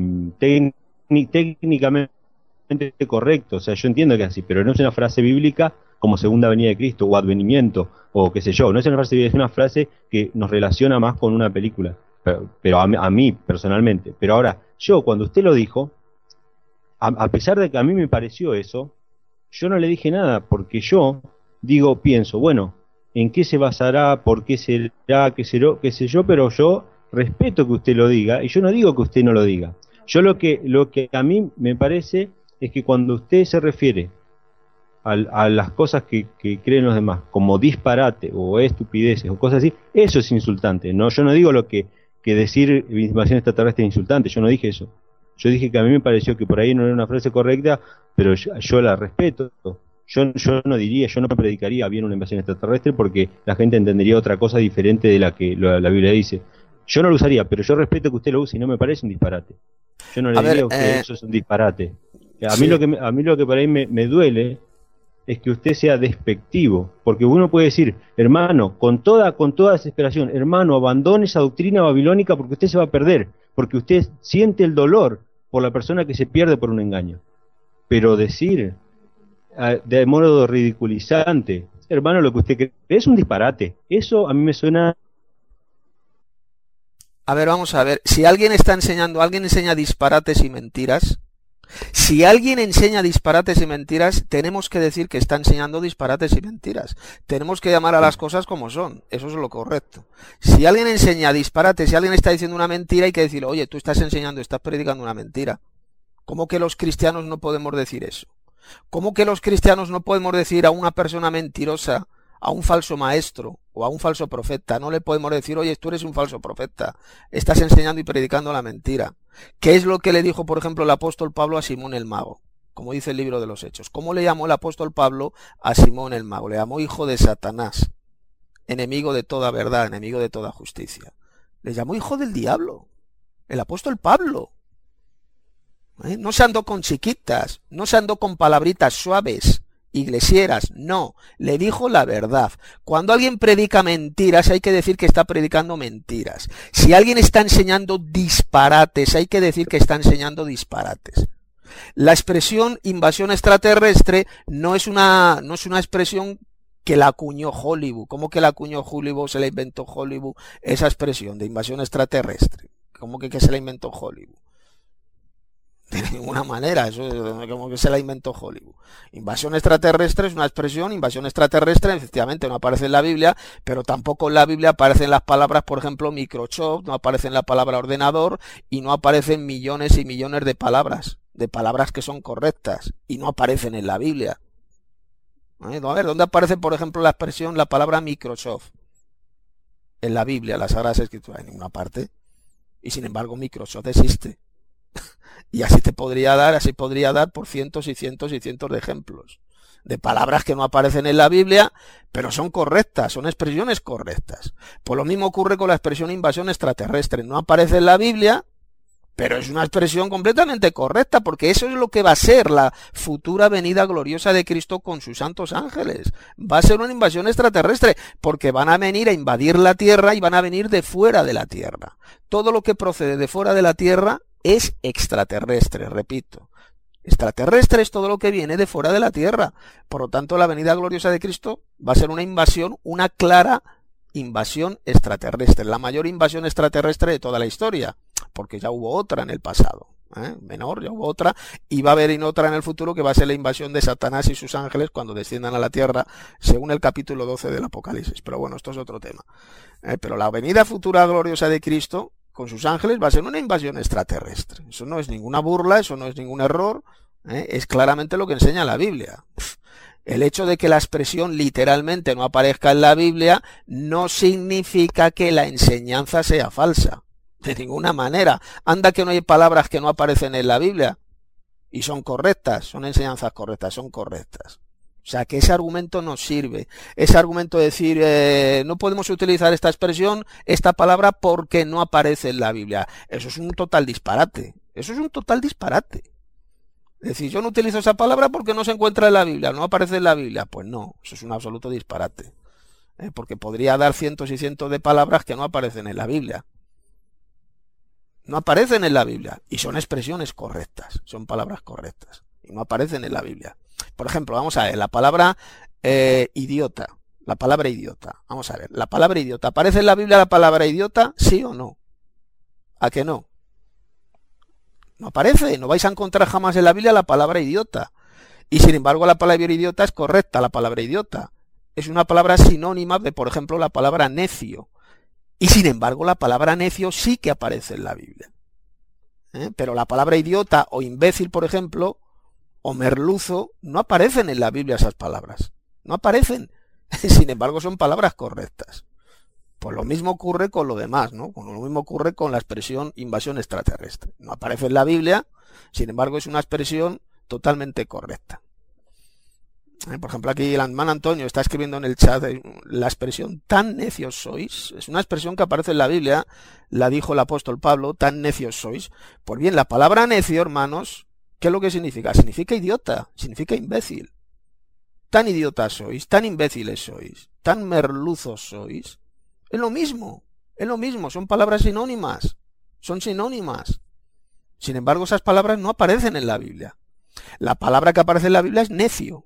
técnicamente correcto, o sea, yo entiendo que es así, pero no es una frase bíblica como segunda venida de Cristo, o advenimiento, o qué sé yo, no es una frase bíblica, es una frase que nos relaciona más con una película, pero a mí personalmente, pero ahora, yo cuando usted lo dijo, a pesar de que a mí me pareció eso, yo no le dije nada, porque yo pienso, bueno, ¿en qué se basará? ¿Por qué será? ¿Qué sé yo? Pero yo respeto que usted lo diga, y yo no digo que usted no lo diga. Yo lo que a mí me parece es que cuando usted se refiere a las cosas que creen los demás, como disparate, o estupideces, o cosas así, eso es insultante, ¿no? Yo no digo que decir invasión extraterrestre es insultante, yo no dije eso. Yo dije que a mí me pareció que por ahí no era una frase correcta, pero yo la respeto. Yo no predicaría bien una invasión extraterrestre porque la gente entendería otra cosa diferente de la que la Biblia dice. Yo no lo usaría, pero yo respeto que usted lo use y no me parece un disparate. Yo no le diría a usted eso es un disparate. A mí lo que por ahí me duele es que usted sea despectivo, porque uno puede decir, hermano, con toda desesperación, hermano, abandone esa doctrina babilónica porque usted se va a perder, porque usted siente el dolor por la persona que se pierde por un engaño. Pero decir de modo ridiculizante, hermano, lo que usted cree es un disparate. Eso a mí me suena. A ver, vamos a ver. Si alguien enseña disparates y mentiras. Si alguien enseña disparates y mentiras, tenemos que decir que está enseñando disparates y mentiras. Tenemos que llamar a las cosas como son. Eso es lo correcto. Si alguien enseña disparates, si alguien está diciendo una mentira, hay que decir, oye, tú estás predicando una mentira. ¿Cómo que los cristianos no podemos decir eso? ¿Cómo que los cristianos no podemos decir a una persona mentirosa, a un falso maestro o a un falso profeta? No le podemos decir, oye, tú eres un falso profeta, estás enseñando y predicando la mentira. ¿Qué es lo que le dijo, por ejemplo, el apóstol Pablo a Simón el mago? Como dice el libro de los Hechos. ¿Cómo le llamó el apóstol Pablo a Simón el mago? Le llamó hijo de Satanás, enemigo de toda verdad, enemigo de toda justicia. Le llamó hijo del diablo, el apóstol Pablo. No se andó con chiquitas, no se andó con palabritas suaves, iglesieras, no, le dijo la verdad. Cuando alguien predica mentiras, hay que decir que está predicando mentiras. Si alguien está enseñando disparates, hay que decir que está enseñando disparates. La expresión invasión extraterrestre no es una expresión que la acuñó Hollywood. ¿Cómo que la acuñó Hollywood? Se la inventó Hollywood, esa expresión de invasión extraterrestre. ¿Cómo que se la inventó Hollywood? De ninguna manera, eso es como que se la inventó Hollywood. Invasión extraterrestre es una expresión, invasión extraterrestre efectivamente no aparece en la Biblia, pero tampoco en la Biblia aparecen las palabras, por ejemplo, Microsoft, no aparecen la palabra ordenador y no aparecen millones y millones de palabras que son correctas y no aparecen en la Biblia. A ver, ¿dónde aparece, por ejemplo, la palabra Microsoft? En la Biblia, en las Sagradas Escrituras, en ninguna parte. Y sin embargo, Microsoft existe. Y así podría dar por cientos y cientos y cientos de ejemplos de palabras que no aparecen en la Biblia, pero son correctas, son expresiones correctas. Pues lo mismo ocurre con la expresión invasión extraterrestre. No aparece en la Biblia, pero es una expresión completamente correcta, porque eso es lo que va a ser la futura venida gloriosa de Cristo con sus santos ángeles. Va a ser una invasión extraterrestre, porque van a venir a invadir la tierra y van a venir de fuera de la tierra. Todo lo que procede de fuera de la tierra es extraterrestre, repito. Extraterrestre es todo lo que viene de fuera de la tierra. Por lo tanto, la venida gloriosa de Cristo va a ser una invasión, una clara invasión extraterrestre, la mayor invasión extraterrestre de toda la historia, porque ya hubo otra en el pasado, menor, ya hubo otra, y va a haber otra en el futuro, que va a ser la invasión de Satanás y sus ángeles cuando desciendan a la tierra, según el capítulo 12 del Apocalipsis. Pero bueno, esto es otro tema. Pero la venida futura gloriosa de Cristo con sus ángeles va a ser una invasión extraterrestre. Eso no es ninguna burla, eso no es ningún error, es claramente lo que enseña la Biblia. El hecho de que la expresión literalmente no aparezca en la Biblia no significa que la enseñanza sea falsa. De ninguna manera. Anda que no hay palabras que no aparecen en la Biblia y son correctas, son enseñanzas correctas, son correctas. O sea que ese argumento no sirve. Ese argumento de decir no podemos utilizar esta expresión, esta palabra porque no aparece en la Biblia. Eso es un total disparate. Eso es un total disparate. Es decir, yo no utilizo esa palabra porque no se encuentra en la Biblia, no aparece en la Biblia. Pues no, eso es un absoluto disparate. Porque podría dar cientos y cientos de palabras que no aparecen en la Biblia. No aparecen en la Biblia y son expresiones correctas, son palabras correctas y no aparecen en la Biblia. Por ejemplo, vamos a ver, la palabra idiota, la palabra idiota. Vamos a ver, la palabra idiota, ¿aparece en la Biblia la palabra idiota? ¿Sí o no? ¿A que no? No aparece, no vais a encontrar jamás en la Biblia la palabra idiota. Y sin embargo la palabra idiota es correcta, la palabra idiota. Es una palabra sinónima de, por ejemplo, la palabra necio. Y sin embargo la palabra necio sí que aparece en la Biblia. Pero la palabra idiota o imbécil, por ejemplo, o merluzo, no aparecen en la Biblia esas palabras. No aparecen. Sin embargo son palabras correctas. Pues lo mismo ocurre con lo demás, ¿no? Lo mismo ocurre con la expresión invasión extraterrestre. No aparece en la Biblia, sin embargo es una expresión totalmente correcta. Por ejemplo, aquí el hermano Antonio está escribiendo en el chat la expresión tan necios sois. Es una expresión que aparece en la Biblia, la dijo el apóstol Pablo, tan necios sois. Pues bien, la palabra necio, hermanos, ¿qué es lo que significa? Significa idiota, significa imbécil. Tan idiotas sois, tan imbéciles sois, tan merluzos sois. Es lo mismo, son palabras sinónimas, son sinónimas. Sin embargo, esas palabras no aparecen en la Biblia. La palabra que aparece en la Biblia es necio.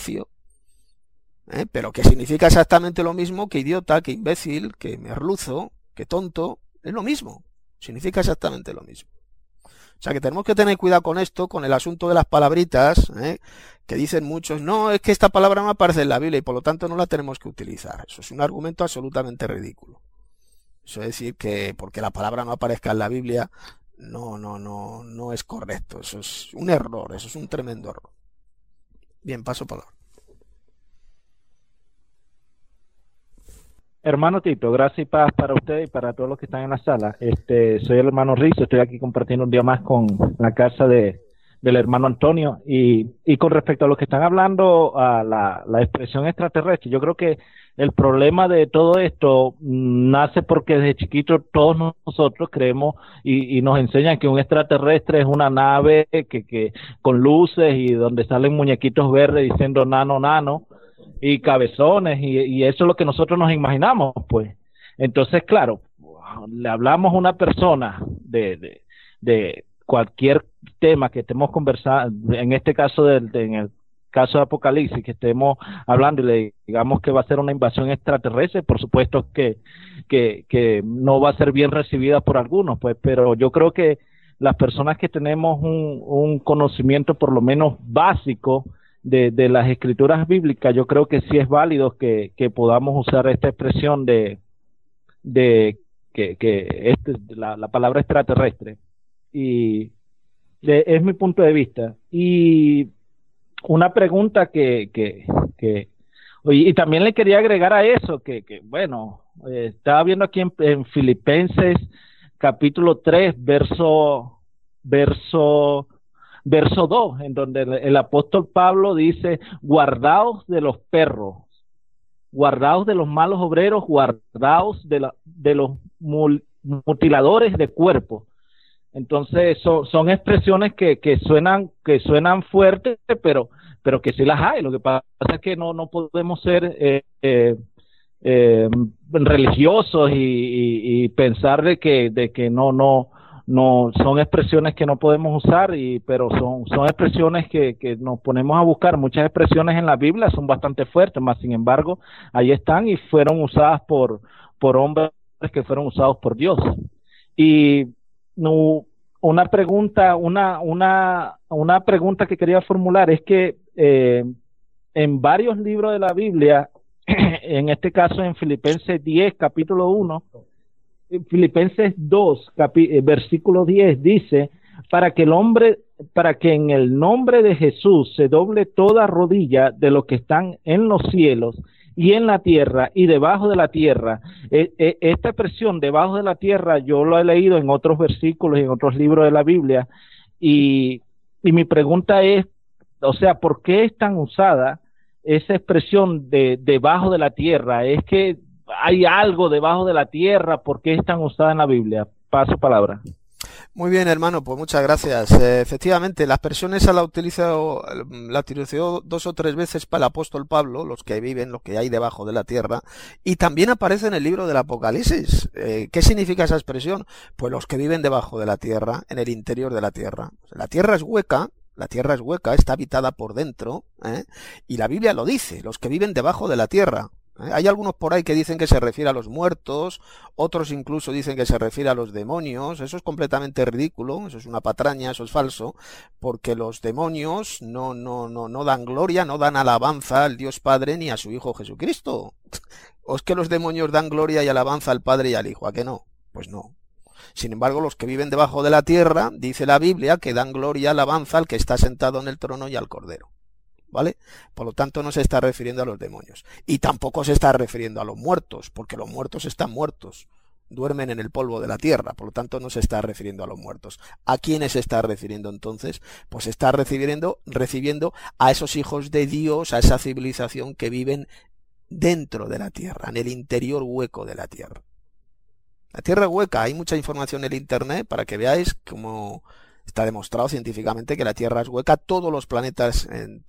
Pero que significa exactamente lo mismo que idiota, que imbécil, que merluzo, que tonto, es lo mismo, significa exactamente lo mismo. O sea que tenemos que tener cuidado con esto, con el asunto de las palabritas, que dicen muchos, no, es que esta palabra no aparece en la Biblia y por lo tanto no la tenemos que utilizar. Eso es un argumento absolutamente ridículo. Eso es decir que porque la palabra no aparezca en la Biblia, no es correcto, eso es un error, eso es un tremendo error. Bien, paso palabra. Hermano Tito, gracias y paz para usted y para todos los que están en la sala. Soy el hermano Rizo, estoy aquí compartiendo un día más con la casa del hermano Antonio y con respecto a lo que están hablando, a la expresión extraterrestre, yo creo que el problema de todo esto nace porque desde chiquitos todos nosotros creemos y nos enseñan que un extraterrestre es una nave que con luces y donde salen muñequitos verdes diciendo nano, nano y cabezones y eso es lo que nosotros nos imaginamos, pues. Entonces, claro, le hablamos a una persona de cualquier tema que estemos conversando, en este caso en el caso de Apocalipsis, que estemos hablando y le digamos que va a ser una invasión extraterrestre, por supuesto que no va a ser bien recibida por algunos, pues, pero yo creo que las personas que tenemos un conocimiento por lo menos básico de las escrituras bíblicas, yo creo que sí es válido que podamos usar esta expresión la palabra extraterrestre, y es mi punto de vista. Y una pregunta y también le quería agregar a eso, bueno, estaba viendo aquí en Filipenses capítulo 3, verso 2, en donde el apóstol Pablo dice, guardaos de los perros, guardaos de los malos obreros, guardaos de los mutiladores de cuerpo. Entonces son expresiones que suenan fuertes, pero que sí las hay. Lo que pasa es que no podemos ser religiosos y pensar de que no no son expresiones que no podemos usar, pero son expresiones que nos ponemos a buscar. Muchas expresiones en la Biblia son bastante fuertes, más sin embargo, ahí están y fueron usadas por hombres que fueron usados por Dios. Y no, una pregunta que quería formular es que en varios libros de la Biblia, en este caso en Filipenses 10, capítulo 1, Filipenses 2, versículo 10 dice, para que en el nombre de Jesús se doble toda rodilla de los que están en los cielos y en la tierra y debajo de la tierra. Esta expresión debajo de la tierra yo lo he leído en otros versículos y en otros libros de la Biblia, y mi pregunta es, o sea, ¿por qué es tan usada esa expresión de debajo de la tierra? ¿Es que hay algo debajo de la tierra? ¿Por qué es tan usada en la Biblia? Paso palabra. Muy bien, hermano, pues muchas gracias. Efectivamente, la expresión esa la utilizó 2 o 3 veces para el apóstol Pablo, los que viven, lo que hay debajo de la tierra, y también aparece en el libro del Apocalipsis. ¿Qué significa esa expresión? Pues los que viven debajo de la tierra, en el interior de la tierra. La tierra es hueca. La tierra es hueca, está habitada por dentro, y la Biblia lo dice, los que viven debajo de la tierra. Hay algunos por ahí que dicen que se refiere a los muertos, otros incluso dicen que se refiere a los demonios. Eso es completamente ridículo, eso es una patraña, eso es falso, porque los demonios no dan gloria, no dan alabanza al Dios Padre ni a su Hijo Jesucristo. ¿O es que los demonios dan gloria y alabanza al Padre y al Hijo? ¿A qué no? Pues no. Sin embargo, los que viven debajo de la tierra, dice la Biblia, que dan gloria y alabanza al que está sentado en el trono y al Cordero. ¿Vale? Por lo tanto, no se está refiriendo a los demonios. Y tampoco se está refiriendo a los muertos, porque los muertos están muertos, duermen en el polvo de la tierra. Por lo tanto, no se está refiriendo a los muertos. ¿A quiénes se está refiriendo entonces? Pues se está recibiendo a esos hijos de Dios, a esa civilización que viven dentro de la tierra, en el interior hueco de la tierra. La tierra es hueca, hay mucha información en el internet para que veáis cómo está demostrado científicamente que la Tierra es hueca. Todos los planetas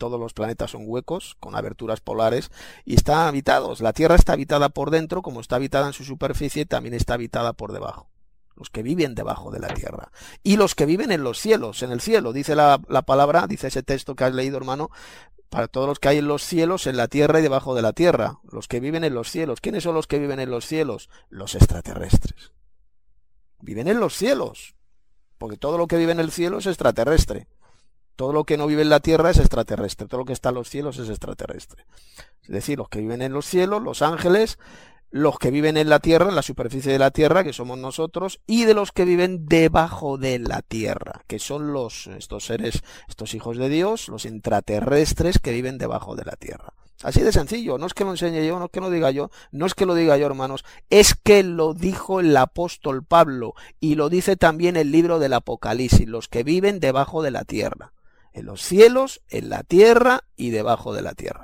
son huecos, con aberturas polares, y están habitados. La Tierra está habitada por dentro, como está habitada en su superficie, también está habitada por debajo. Los que viven debajo de la Tierra. Y los que viven en los cielos, en el cielo, dice la palabra, dice ese texto que has leído, hermano, para todos los que hay en los cielos, en la tierra y debajo de la tierra. Los que viven en los cielos. ¿Quiénes son los que viven en los cielos? Los extraterrestres. Viven en los cielos. Porque todo lo que vive en el cielo es extraterrestre. Todo lo que no vive en la tierra es extraterrestre. Todo lo que está en los cielos es extraterrestre. Es decir, los que viven en los cielos, los ángeles, los que viven en la tierra, en la superficie de la tierra, que somos nosotros, y de los que viven debajo de la tierra, que son estos seres, estos hijos de Dios, los intraterrestres que viven debajo de la tierra. Así de sencillo, no es que lo enseñe yo, no es que lo diga yo, no es que lo diga yo, hermanos, es que lo dijo el apóstol Pablo, y lo dice también el libro del Apocalipsis, los que viven debajo de la tierra, en los cielos, en la tierra y debajo de la tierra.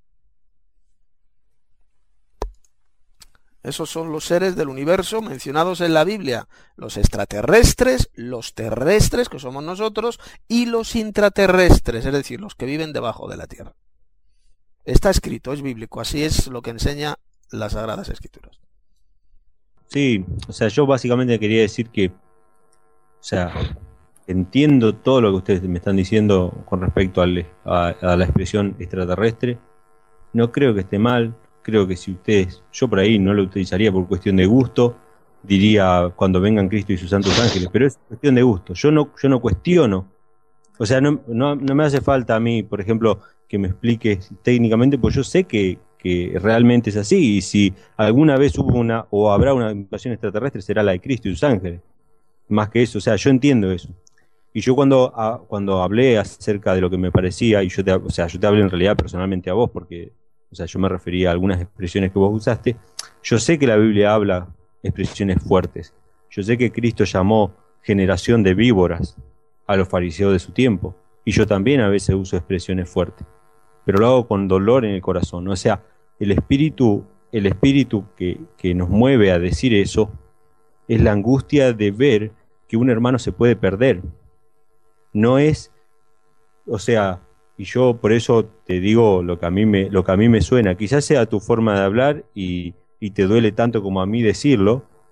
Esos son los seres del universo mencionados en la Biblia, los extraterrestres, los terrestres, que somos nosotros, y los intraterrestres, es decir, los que viven debajo de la tierra. Está escrito, es bíblico, así es lo que enseña las Sagradas Escrituras. Sí, o sea, yo básicamente quería decir que, o sea, entiendo todo lo que ustedes me están diciendo con respecto a la expresión extraterrestre. No creo que esté mal. Creo que si ustedes, yo por ahí no lo utilizaría por cuestión de gusto, diría cuando vengan Cristo y sus santos ángeles, pero es cuestión de gusto. Yo no cuestiono. O sea, no me hace falta a mí, por ejemplo, que me expliques técnicamente, pues yo sé que realmente es así, y si alguna vez hubo o habrá una invasión extraterrestre, será la de Cristo y sus ángeles. Más que eso, o sea, yo entiendo eso. Y yo cuando hablé acerca de lo que me parecía, y yo te hablé en realidad personalmente a vos, porque, o sea, yo me refería a algunas expresiones que vos usaste. Yo sé que la Biblia habla expresiones fuertes. Yo sé que Cristo llamó generación de víboras a los fariseos de su tiempo. Y yo también a veces uso expresiones fuertes. Pero lo hago con dolor en el corazón. O sea, el espíritu que nos mueve a decir eso es la angustia de ver que un hermano se puede perder. No es, o sea, y yo por eso te digo lo que a mí me suena. Quizás sea tu forma de hablar y te duele tanto como a mí decirlo,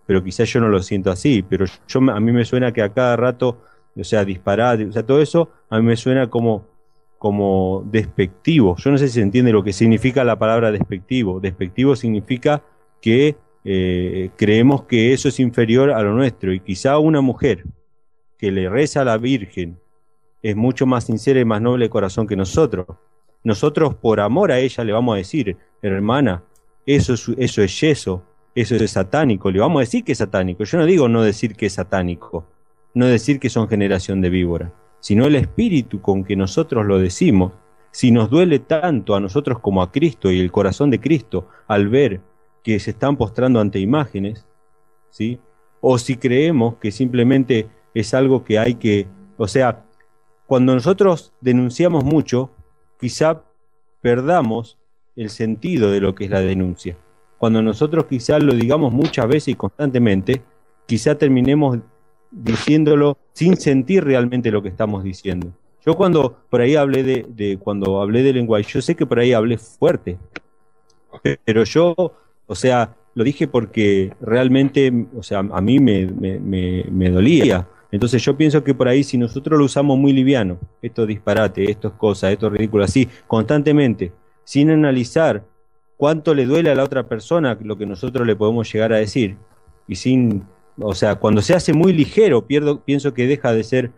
pero quizás yo no lo siento así, pero a mí me suena que a cada rato, o sea, disparate, o sea, todo eso a mí me suena como despectivo. Yo no sé si se entiende lo que significa la palabra despectivo. Despectivo significa que creemos que eso es inferior a lo nuestro, y quizá una mujer que le reza a la Virgen es mucho más sincera y más noble de corazón que nosotros. Nosotros por amor a ella le vamos a decir, hermana, eso es yeso, eso es satánico, le vamos a decir que es satánico. Yo no digo no decir que es satánico, no decir que son generación de víbora, sino el espíritu con que nosotros lo decimos. Si nos duele tanto a nosotros como a Cristo y el corazón de Cristo al ver que se están postrando ante imágenes, ¿sí? O si creemos que simplemente es algo que hay que, o sea, cuando nosotros denunciamos mucho, quizá perdamos el sentido de lo que es la denuncia. Cuando nosotros quizá lo digamos muchas veces y constantemente, quizá terminemos diciéndolo sin sentir realmente lo que estamos diciendo. Yo cuando por ahí hablé cuando hablé de lenguaje, yo sé que por ahí hablé fuerte, pero yo, o sea, lo dije porque realmente, o sea, a mí me dolía. Entonces yo pienso que por ahí, si nosotros lo usamos muy liviano, estos disparates, estas cosas, estos ridículos así, constantemente, sin analizar cuánto le duele a la otra persona lo que nosotros le podemos llegar a decir, y sin, o sea, cuando se hace muy ligero, pienso que deja de ser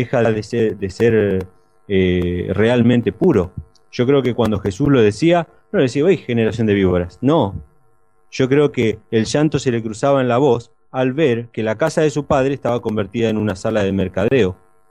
realmente puro. Yo creo que cuando Jesús lo decía, no decía, ¡ay, generación de víboras! No, yo creo que el llanto se le cruzaba en la voz al ver que la casa de su padre estaba convertida en una sala de mercadeo.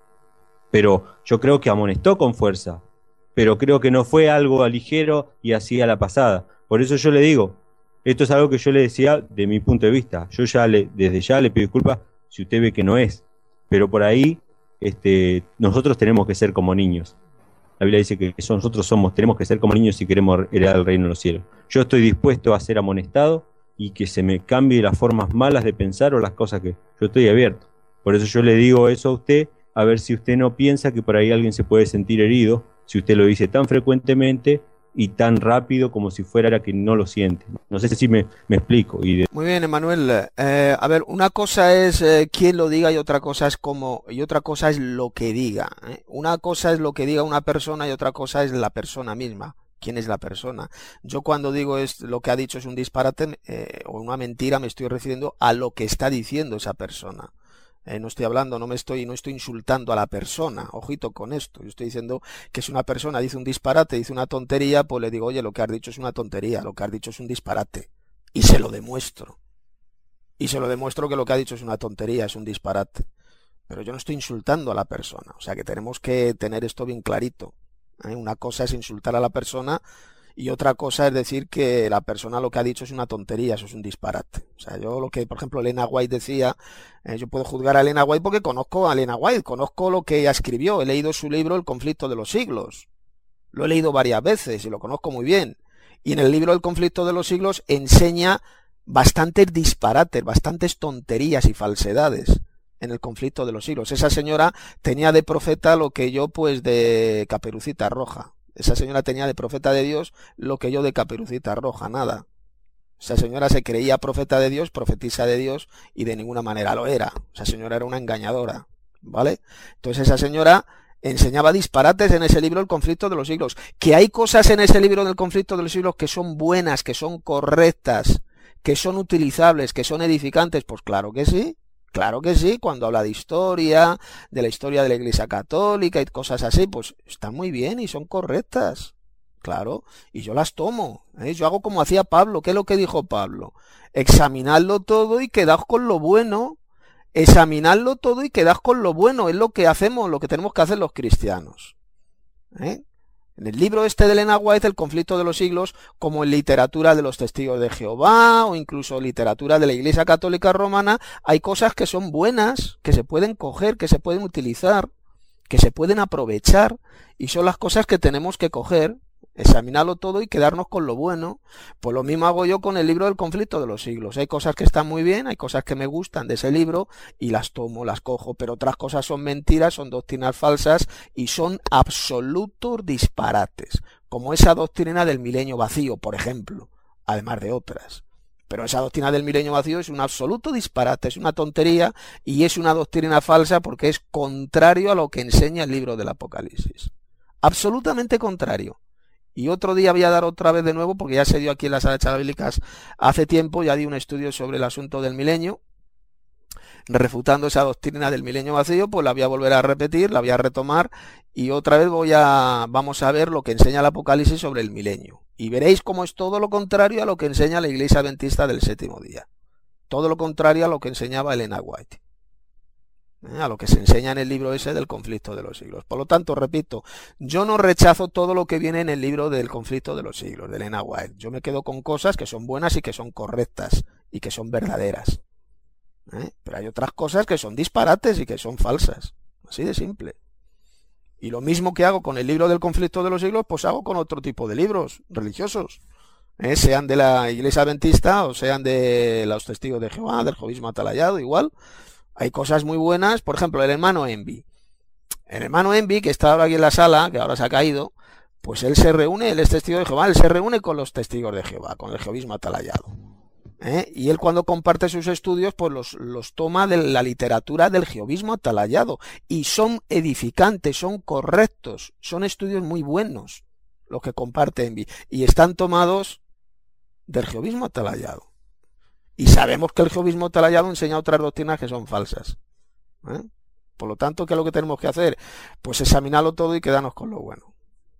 Pero yo creo que amonestó con fuerza, pero creo que no fue algo ligero y así a la pasada. Por eso yo le digo, esto es algo que yo le decía de mi punto de vista. Yo desde ya le pido disculpas si usted ve que no es, pero por ahí nosotros tenemos que ser como niños. La Biblia dice que nosotros tenemos que ser como niños si queremos heredar el reino de los cielos. Yo estoy dispuesto a ser amonestado y que se me cambie las formas malas de pensar o las cosas que yo estoy abierto. Por eso yo le digo eso a usted, a ver si usted no piensa que por ahí alguien se puede sentir herido, si usted lo dice tan frecuentemente y tan rápido como si fuera que no lo siente. No sé si me explico. Muy bien, Emanuel. A ver, una cosa es quién lo diga y otra cosa es cómo, y otra cosa es lo que diga. Una cosa es lo que diga una persona y otra cosa es la persona misma. ¿Quién es la persona? Yo cuando digo lo que ha dicho es un disparate o una mentira, me estoy refiriendo a lo que está diciendo esa persona. No estoy hablando, no estoy insultando a la persona, ojito con esto. Yo estoy diciendo que si una persona dice un disparate, dice una tontería, pues le digo, oye, lo que has dicho es una tontería, lo que has dicho es un disparate. Y se lo demuestro. Y se lo demuestro que lo que ha dicho es una tontería, es un disparate. Pero yo no estoy insultando a la persona. O sea que tenemos que tener esto bien clarito. Una cosa es insultar a la persona y otra cosa es decir que la persona lo que ha dicho es una tontería, eso es un disparate. O sea, yo lo que, por ejemplo, Elena White decía, yo puedo juzgar a Elena White porque conozco a Elena White, conozco lo que ella escribió, he leído su libro El conflicto de los siglos. Lo he leído varias veces y lo conozco muy bien. Y en el libro El conflicto de los siglos enseña bastantes disparates, bastantes tonterías y falsedades en el conflicto de los siglos. Esa señora tenía de profeta lo que yo pues de Caperucita Roja. Esa señora tenía de profeta de Dios lo que yo de Caperucita Roja, nada. Esa señora se creía profeta de Dios, profetisa de Dios, y de ninguna manera lo era. Esa señora era una engañadora, ¿vale? Entonces esa señora enseñaba disparates en ese libro El conflicto de los siglos. Que hay cosas en ese libro del conflicto de los siglos que son buenas, que son correctas, que son utilizables, que son edificantes, pues claro que sí. Claro que sí, cuando habla de la historia de la Iglesia Católica y cosas así, pues están muy bien y son correctas. Claro, y yo las tomo. Yo hago como hacía Pablo. ¿Qué es lo que dijo Pablo? Examinadlo todo y quedaos con lo bueno. Examinadlo todo y quedaos con lo bueno. Es lo que hacemos, lo que tenemos que hacer los cristianos. En el libro de Elena White, El conflicto de los siglos, como en literatura de los testigos de Jehová o incluso literatura de la Iglesia Católica Romana, hay cosas que son buenas, que se pueden coger, que se pueden utilizar, que se pueden aprovechar, y son las cosas que tenemos que coger, examinarlo todo y quedarnos con lo bueno. Pues lo mismo hago yo con el libro del conflicto de los siglos. Hay cosas que están muy bien, hay cosas que me gustan de ese libro y las tomo, las cojo, pero otras cosas son mentiras, son doctrinas falsas y son absolutos disparates, como esa doctrina del milenio vacío, por ejemplo, además de otras. Pero esa doctrina del milenio vacío es un absoluto disparate, es una tontería y es una doctrina falsa porque es contrario a lo que enseña el libro del Apocalipsis. Absolutamente contrario. Y otro día voy a dar otra vez de nuevo, porque ya se dio aquí en la sala de charlas bíblicas hace tiempo, ya di un estudio sobre el asunto del milenio, refutando esa doctrina del milenio vacío, pues la voy a volver a repetir, la voy a retomar y otra vez vamos a ver lo que enseña el Apocalipsis sobre el milenio. Y veréis cómo es todo lo contrario a lo que enseña la Iglesia Adventista del Séptimo Día. Todo lo contrario a lo que enseñaba Elena White. A lo que se enseña en el libro ese del conflicto de los siglos. Por lo tanto, repito, yo no rechazo todo lo que viene en el libro del conflicto de los siglos, de Elena White. Yo me quedo con cosas que son buenas y que son correctas y que son verdaderas. Pero hay otras cosas que son disparates y que son falsas. Así de simple. Y lo mismo que hago con el libro del conflicto de los siglos, pues hago con otro tipo de libros religiosos. Sean de la Iglesia Adventista o sean de los Testigos de Jehová, del Jehovismo Atalayado, igual. Hay cosas muy buenas, por ejemplo, el hermano Envy. El hermano Envy, que está ahora aquí en la sala, que ahora se ha caído, pues él se reúne, él es testigo de Jehová, él se reúne con los testigos de Jehová, con el Jehovismo Atalayado. Y él cuando comparte sus estudios, pues los toma de la literatura del Jehovismo Atalayado. Y son edificantes, son correctos, son estudios muy buenos los que comparte Envy. Y están tomados del Jehovismo Atalayado. Y sabemos que el Jehovismo Atalayado enseña otras doctrinas que son falsas. Por lo tanto, ¿qué es lo que tenemos que hacer? Pues examinarlo todo y quedarnos con lo bueno.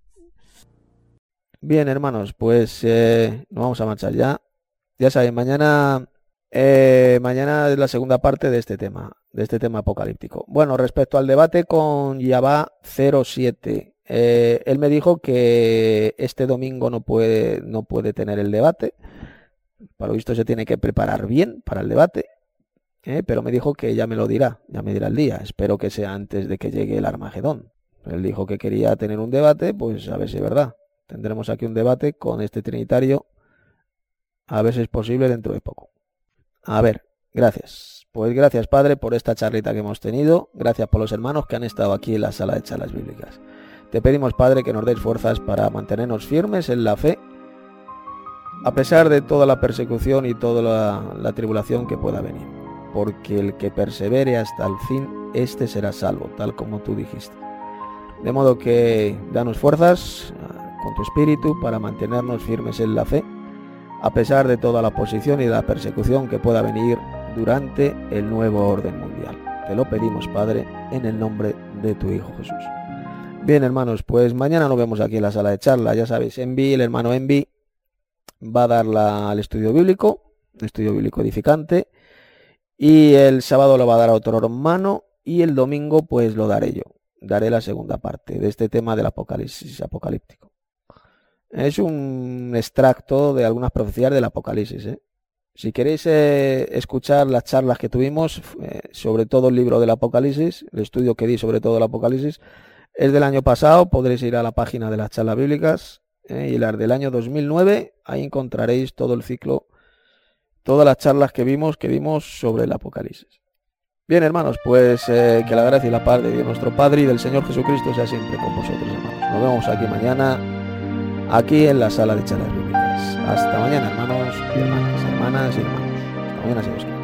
Bien, hermanos, pues nos vamos a marchar ya. Ya saben, mañana es la segunda parte de este tema apocalíptico. Bueno, respecto al debate con Yabá 07, él me dijo que este domingo no puede tener el debate. Para lo visto se tiene que preparar bien para el debate, pero me dijo que ya me dirá el día. Espero que sea antes de que llegue el Armagedón. Él dijo que quería tener un debate, pues a ver si es verdad. Tendremos aquí un debate con este trinitario, a ver si es posible dentro de poco. A ver, gracias. Pues gracias, Padre, por esta charlita que hemos tenido. Gracias por los hermanos que han estado aquí en la sala de charlas bíblicas. Te pedimos, Padre, que nos des fuerzas para mantenernos firmes en la fe, a pesar de toda la persecución y toda la tribulación que pueda venir, porque el que persevere hasta el fin, éste será salvo, tal como tú dijiste. De modo que danos fuerzas con tu espíritu para mantenernos firmes en la fe, a pesar de toda la oposición y la persecución que pueda venir durante el nuevo orden mundial. Te lo pedimos, Padre, en el nombre de tu Hijo Jesús. Bien, hermanos, pues mañana nos vemos aquí en la sala de charla. Ya sabéis, el hermano Envy va a dar el estudio bíblico edificante, y el sábado lo va a dar a otro hermano, y el domingo pues lo daré yo. Daré la segunda parte de este tema del Apocalipsis apocalíptico. Es un extracto de algunas profecías del Apocalipsis. Si queréis escuchar las charlas que tuvimos sobre todo el libro del Apocalipsis, el estudio que di sobre todo el Apocalipsis, es del año pasado. Podréis ir a la página de las charlas bíblicas, y las del año 2009, ahí encontraréis todo el ciclo, todas las charlas que vimos sobre el Apocalipsis. Bien, hermanos, pues que la gracia y la paz de Dios nuestro Padre y del Señor Jesucristo sea siempre con vosotros, hermanos. Nos vemos aquí mañana, aquí en la sala de charlas bíblicas. Hasta mañana, hermanos y hermanas, hermanas y hermanos. Hasta mañana, si Dios quiere.